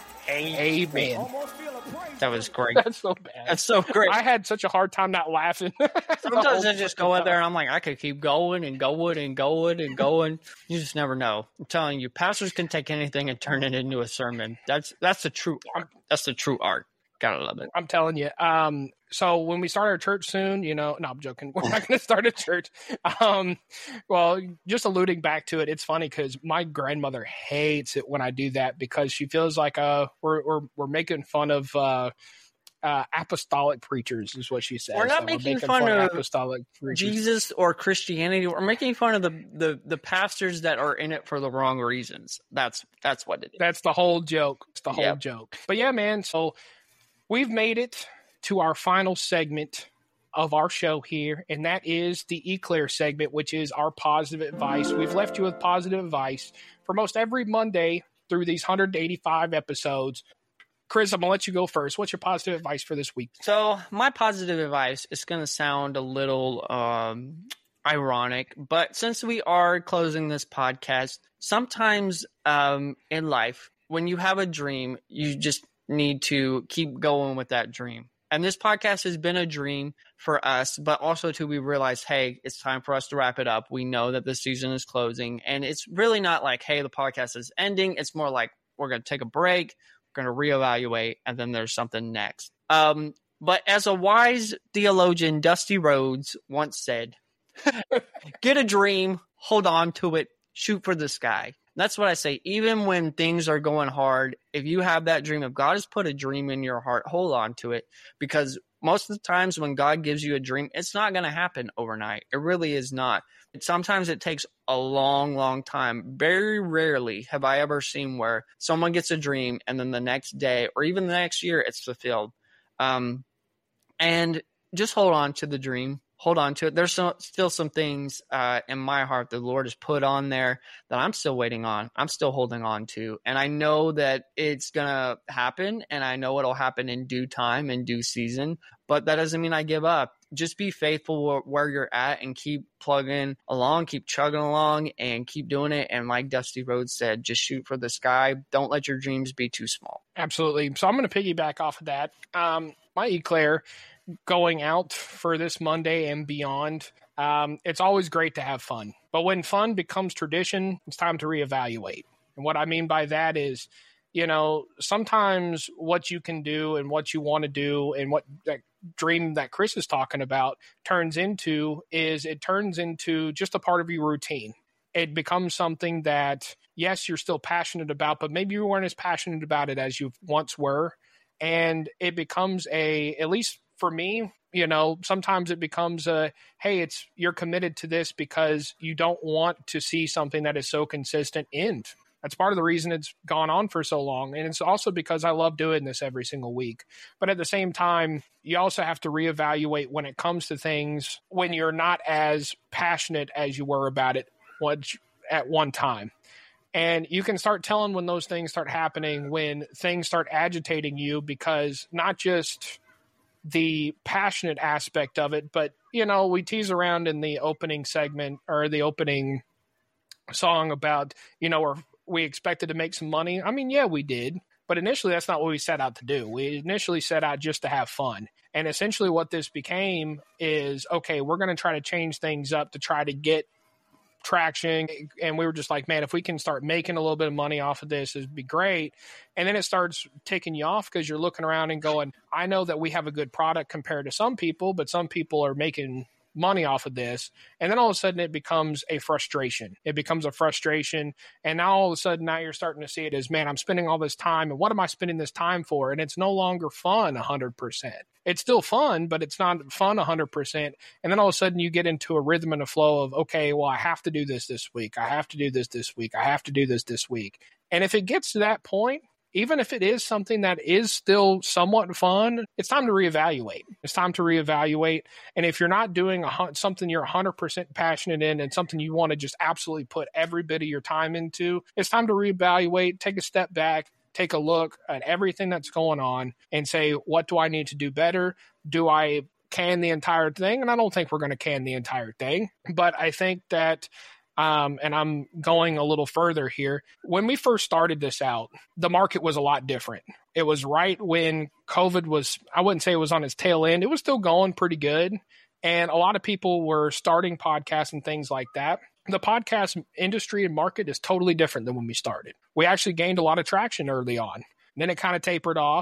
amen. That was great. That's so bad. That's so great. I had such a hard time not laughing. Sometimes I just go out there and I'm like, I could keep going and going and going and going. You just never know. I'm telling you, pastors can take anything and turn it into a sermon. That's that's the true art. That's the true art. Gotta love it. I'm telling you. Um, so when we start our church soon, you know, no, I'm joking. We're not going to start a church. Um, well, just alluding back to it, it's funny because my grandmother hates it when I do that because she feels like uh, we're we're we're making fun of uh, uh, apostolic preachers, is what she says. We're not so making, we're making fun, fun of apostolic preachers. Jesus or Christianity. We're making fun of the, the the pastors that are in it for the wrong reasons. That's that's what it is. That's the whole joke. It's the whole Yep. joke. But yeah, man. So we've made it to our final segment of our show here, and that is the Eclair segment, which is our positive advice. We've left you with positive advice for most every Monday through these one hundred eighty-five episodes. Chris, I'm going to let you go first. What's your positive advice for this week? So my positive advice is going to sound a little um, ironic, but since we are closing this podcast, sometimes um, in life, when you have a dream, you just need to keep going with that dream. And this podcast has been a dream for us, but also too, we realize, hey, it's time for us to wrap it up. We know that the season is closing, and it's really not like, hey, the podcast is ending. It's more like we're going to take a break, we're going to reevaluate, and then there's something next. Um, but as a wise theologian, Dusty Rhodes once said, get a dream, hold on to it, shoot for the sky. That's what I say. Even when things are going hard, if you have that dream, if God has put a dream in your heart, hold on to it. Because most of the times when God gives you a dream, it's not going to happen overnight. It really is not. Sometimes it takes a long, long time. Very rarely have I ever seen where someone gets a dream and then the next day or even the next year it's fulfilled. Um, and just hold on to the dream. Hold on to it. There's so, still some things uh, in my heart the Lord has put on there that I'm still waiting on. I'm still holding on to. And I know that it's going to happen, and I know it'll happen in due time, in due season. But that doesn't mean I give up. Just be faithful where you're at and keep plugging along, keep chugging along, and keep doing it. And like Dusty Rhodes said, just shoot for the sky. Don't let your dreams be too small. Absolutely. So I'm going to piggyback off of that. Um, my Eclair going out for this Monday and beyond, um, it's always great to have fun. But when fun becomes tradition, it's time to reevaluate. And what I mean by that is, you know, sometimes what you can do and what you want to do and what that dream that Chris is talking about turns into is it turns into just a part of your routine. It becomes something that, yes, you're still passionate about, but maybe you weren't as passionate about it as you once were. And it becomes a, at least for me, you know, sometimes it becomes a, hey, it's you're committed to this because you don't want to see something that is so consistent end. That's part of the reason it's gone on for so long. And it's also because I love doing this every single week. But at the same time, you also have to reevaluate when it comes to things when you're not as passionate as you were about it at one time. And you can start telling when those things start happening, when things start agitating you, because not just the passionate aspect of it, but, you know, we tease around in the opening segment or the opening song about, you know, or we expected to make some money. I mean, yeah, we did. But initially, that's not what we set out to do. We initially set out just to have fun. And essentially what this became is, okay, we're going to try to change things up to try to get traction. And we were just like, man, if we can start making a little bit of money off of this, it'd be great. And then it starts ticking you off because you're looking around and going, I know that we have a good product compared to some people, but some people are making money off of this. And then all of a sudden it becomes a frustration. It becomes a frustration. And now all of a sudden now you're starting to see it as, man, I'm spending all this time. And what am I spending this time for? And it's no longer fun one hundred percent. It's still fun, but it's not fun one hundred percent. And then all of a sudden you get into a rhythm and a flow of, okay, well, I have to do this this week. I have to do this this week. I have to do this this week. And if it gets to that point, even if it is something that is still somewhat fun, it's time to reevaluate. It's time to reevaluate. And if you're not doing a, something you're one hundred percent passionate in and something you want to just absolutely put every bit of your time into, it's time to reevaluate, take a step back, take a look at everything that's going on and say, what do I need to do better? Do I can the entire thing? And I don't think we're going to can the entire thing, but I think that Um, and I'm going a little further here. When we first started this out, the market was a lot different. It was right when COVID was, I wouldn't say it was on its tail end. It was still going pretty good. And a lot of people were starting podcasts and things like that. The podcast industry and market is totally different than when we started. We actually gained a lot of traction early on. Then it kind of tapered off.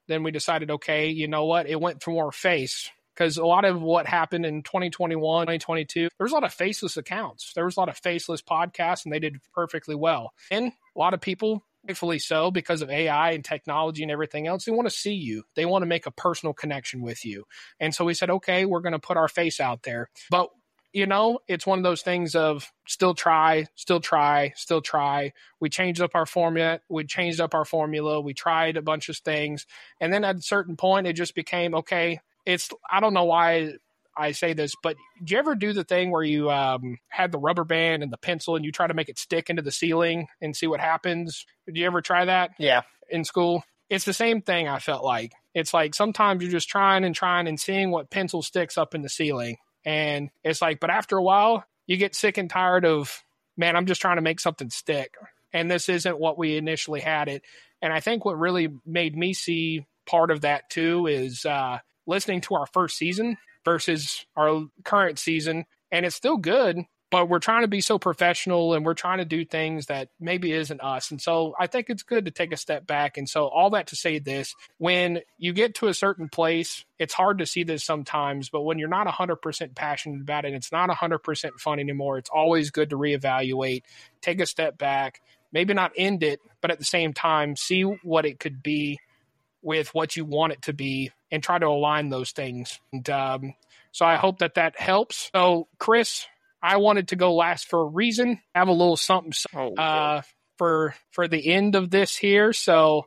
then we decided, okay, you know what? It went for more face. Because a lot of what happened in twenty twenty-one, twenty twenty-two, there was a lot of faceless accounts. There was a lot of faceless podcasts, and they did perfectly well. And a lot of people, rightfully so, because of A I and technology and everything else, they want to see you. They want to make a personal connection with you. And so we said, okay, we're going to put our face out there. But, you know, it's one of those things of still try, still try, still try. We changed up our formula. We changed up our formula. We tried a bunch of things. And then at a certain point, it just became, okay, it's, I don't know why I say this, but did you ever do the thing where you um, had the rubber band and the pencil and you try to make it stick into the ceiling and see what happens? Did you ever try that? Yeah. In school? It's the same thing, I felt like. It's like sometimes you're just trying and trying and seeing what pencil sticks up in the ceiling. And it's like, but after a while, you get sick and tired of, man, I'm just trying to make something stick. And this isn't what we initially had it. And I think what really made me see part of that too is uh, listening to our first season versus our current season. And it's still good, but we're trying to be so professional and we're trying to do things that maybe isn't us. And so I think it's good to take a step back. And so all that to say this, when you get to a certain place, it's hard to see this sometimes, but when you're not one hundred percent passionate about it, it's not one hundred percent fun anymore. It's always good to reevaluate, take a step back, maybe not end it, but at the same time, see what it could be with what you want it to be and try to align those things. And um, so I hope that that helps. So Chris, I wanted to go last for a reason. Have a little something uh, for for the end of this here. So,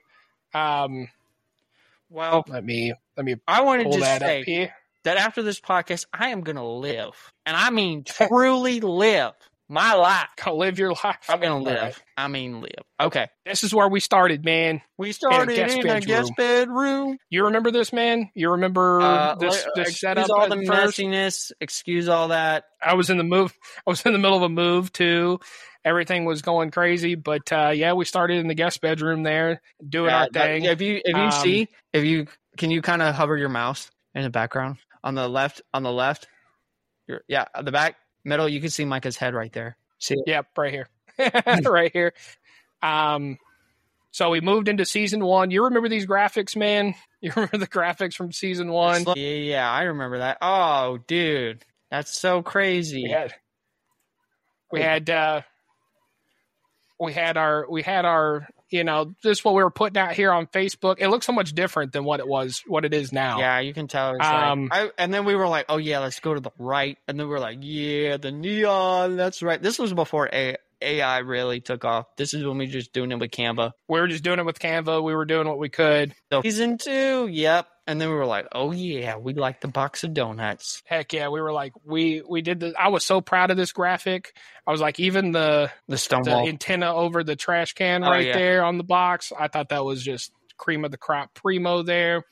um, well, let me let me. I wanted pull to that say up here. that after this podcast, I am going to live, and I mean truly live my life. Go live your life. I'm going to live. Right. I mean live. Okay. This is where we started, man. We started guest in a guest bedroom. You remember this, man? You remember Uh, this, let- this excuse setup all at the first? messiness. Excuse all that. I was in the move. I was in the middle of a move too. Everything was going crazy, but uh, yeah, we started in the guest bedroom there, doing Yeah, our that- thing. if you if you Um, see if you can you kind of hover your mouse in the background on the left on the left. Your, yeah, at the back middle. You can see Micah's head right there. See it? Yep, right here, right here. Um, so we moved into season one. You remember these graphics, man? You remember the graphics from season one? Yeah, yeah, I remember that. Oh, dude, that's so crazy. We had, we had, uh, we had our, we had our, you know, this is what we were putting out here on Facebook. It looks so much different than what it was, what it is now. Yeah, you can tell. It's Um, like, I, and then we were like, oh, yeah, let's go to the right. And then we were like, yeah, the neon. That's right. This was before A- AI really took off. This is when we were just doing it with Canva. We were just doing it with Canva. We were doing what we could. So season two, yep. And then we were like, oh, yeah, we like the box of donuts. Heck yeah, we were like, we we did the. I was so proud of this graphic. I was like, even the The stone the wall. antenna over the trash can Oh, right yeah. there on the box. I thought that was just cream of the crop, primo there.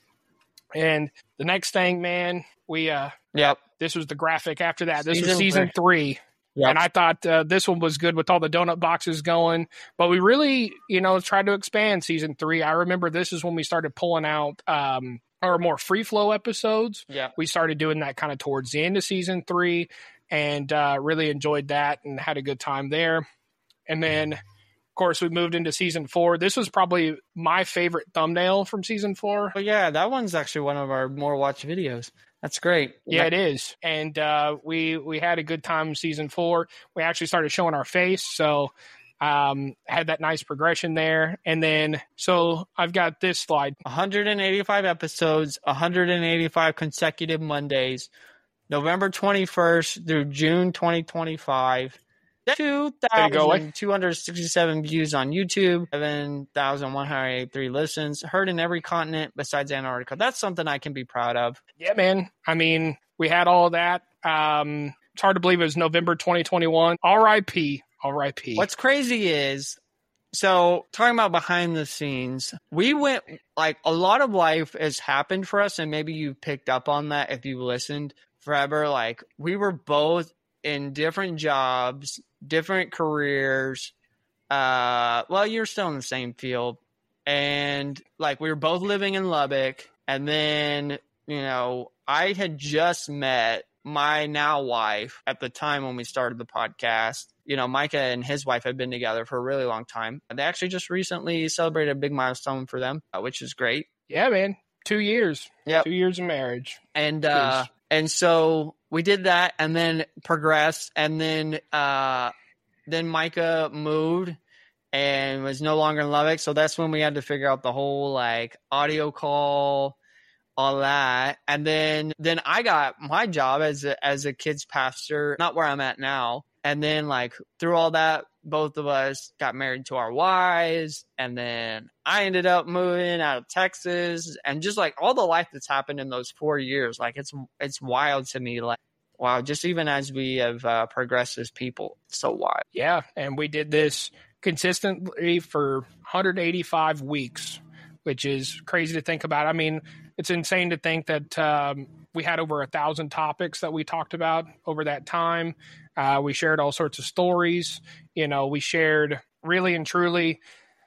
And the next thing, man, we uh, Yep. this was the graphic after that. This was Season season three. Yep. And I thought uh, this one was good with all the donut boxes going. But we really, you know, tried to expand season three. I remember this is when we started pulling out um, our more free flow episodes. Yeah. We started doing that kind of towards the end of season three and uh, really enjoyed that and had a good time there. And then, of course, we moved into season four. This was probably my favorite thumbnail from season four. Oh, yeah, that one's actually one of our more watched videos. That's great. Yeah, it is. And uh, we we had a good time in season four. We actually started showing our face, so um, had that nice progression there. And then, so I've got this slide. one hundred eighty-five episodes, one hundred eighty-five consecutive Mondays, November twenty-first through June twenty twenty-five. two thousand two hundred sixty-seven views on YouTube, seven thousand one hundred eighty-three listens, heard in every continent besides Antarctica. That's something I can be proud of. Yeah, man. I mean, we had all of that. Um, it's hard to believe it was November twenty twenty-one. R I P. R I P. What's crazy is, so talking about behind the scenes, we went, like, a lot of life has happened for us, and maybe you picked up on that if you listened forever. Like, we were both in different jobs, different careers. Uh, well, you're still in the same field. And, like, we were both living in Lubbock. And then, you know, I had just met my now wife at the time when we started the podcast. You know, Micah and his wife had been together for a really long time. They actually just recently celebrated a big milestone for them, uh, which is great. Yeah, man. Two years. Yep. Two years of marriage. And uh, and so we did that, and then progressed, and then uh, then Micah moved and was no longer in Lubbock. So that's when we had to figure out the whole like audio call, all that. And then then I got my job as a, as a kids pastor, not where I'm at now. And then like through all that, both of us got married to our wives. And then I ended up moving out of Texas, and just like all the life that's happened in those four years, like it's it's wild to me. Like, wow, just even as we have uh, progressed as people, it's so wild. Yeah, and we did this consistently for one hundred eighty-five weeks, which is crazy to think about. I mean, it's insane to think that um, we had over a thousand topics that we talked about over that time. Uh, we shared all sorts of stories. You know, we shared really and truly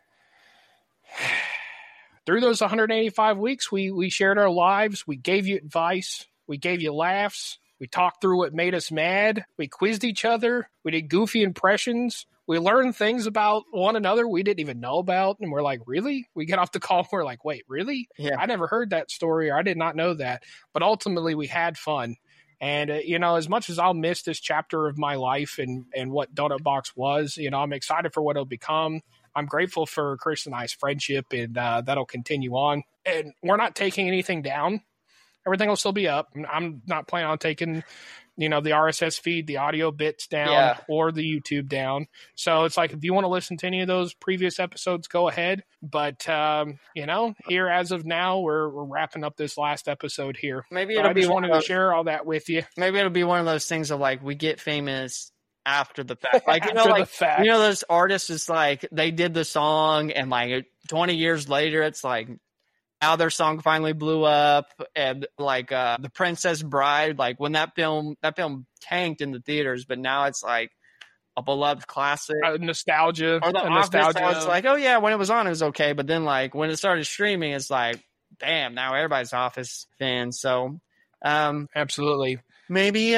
through those one hundred eighty-five weeks. We we shared our lives. We gave you advice. We gave you laughs. We talked through what made us mad. We quizzed each other. We did goofy impressions. We learned things about one another we didn't even know about. And we're like, really? We get off the call and we're like, wait, really? Yeah. I never heard that story, or I did not know that. But ultimately, we had fun. And, uh, you know, as much as I'll miss this chapter of my life and, and what Donut Box was, you know, I'm excited for what it'll become. I'm grateful for Chris and I's friendship, and uh, that'll continue on. And we're not taking anything down. Everything will still be up. I'm not planning on taking, you know, the R S S feed, the audio bits down, Yeah. or the YouTube down. So it's like, if you want to listen to any of those previous episodes, go ahead. But, um, you know, here as of now, we're, we're wrapping up this last episode here. Maybe So it'll I be just one wanted of to those, share all that with you. maybe it'll be one of those things of like we get famous after the fact. Like, you know, After the like fact. you know, those artists, it's like they did the song, and like twenty years later, it's like now their song finally blew up. And like uh, The Princess Bride, like when that film that film tanked in the theaters, but now it's like a beloved classic. Uh, nostalgia. Or The uh, Office, nostalgia. how it's like, oh yeah, when it was on, it was okay, but then like when it started streaming, it's like, damn, now everybody's Office fans. So, um, Absolutely. maybe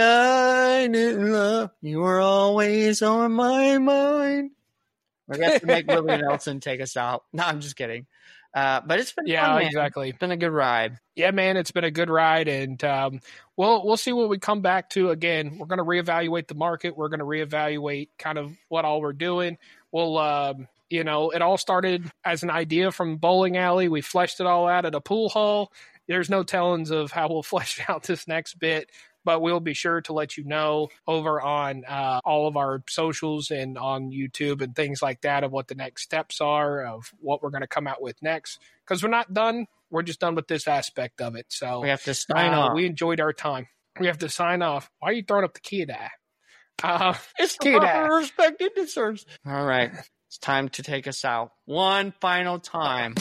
I didn't love you were always on my mind. I guess to make Willie Nelson take us out. No, I'm just kidding. Uh, but it's been Yeah, fun, man. exactly. It's been a good ride. Yeah, man, it's been a good ride, and um, we'll we'll see what we come back to. Again, we're going to reevaluate the market. We're going to reevaluate kind of what all we're doing. We'll, um, you know, it all started as an idea from bowling alley. We fleshed it all out at a pool hall. There's no tellings of how we'll flesh out this next bit, but we'll be sure to let you know over on uh, all of our socials and on YouTube and things like that of what the next steps are, of what we're going to come out with next. Because we're not done. We're just done with this aspect of it. So We have to sign uh, off. we enjoyed our time. We have to sign off. Why are you throwing up the key there? Uh, It's the key there. proper respect it deserves. All right. It's time to take us out. One final time.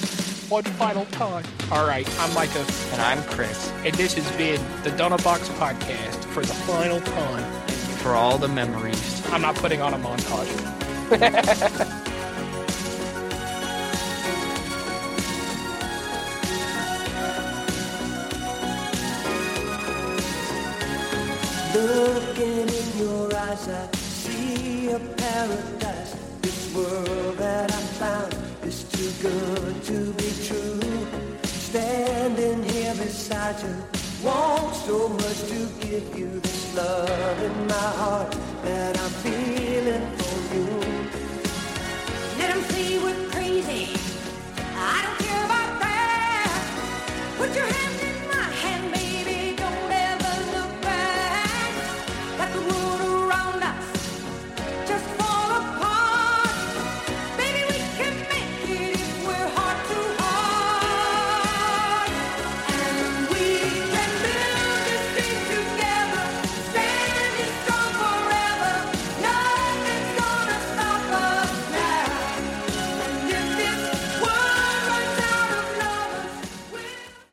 One final time. All right. I'm Micah, And I'm Chris. and this has been the Donut Box Podcast for the final time. For all the memories. I'm not putting on a montage. Looking in your eyes, I see a paradise. This world that I found is too good to be true. Standing here beside you, want so much to give you this love in my heart that I'm feeling for you. Let 'em say we're crazy.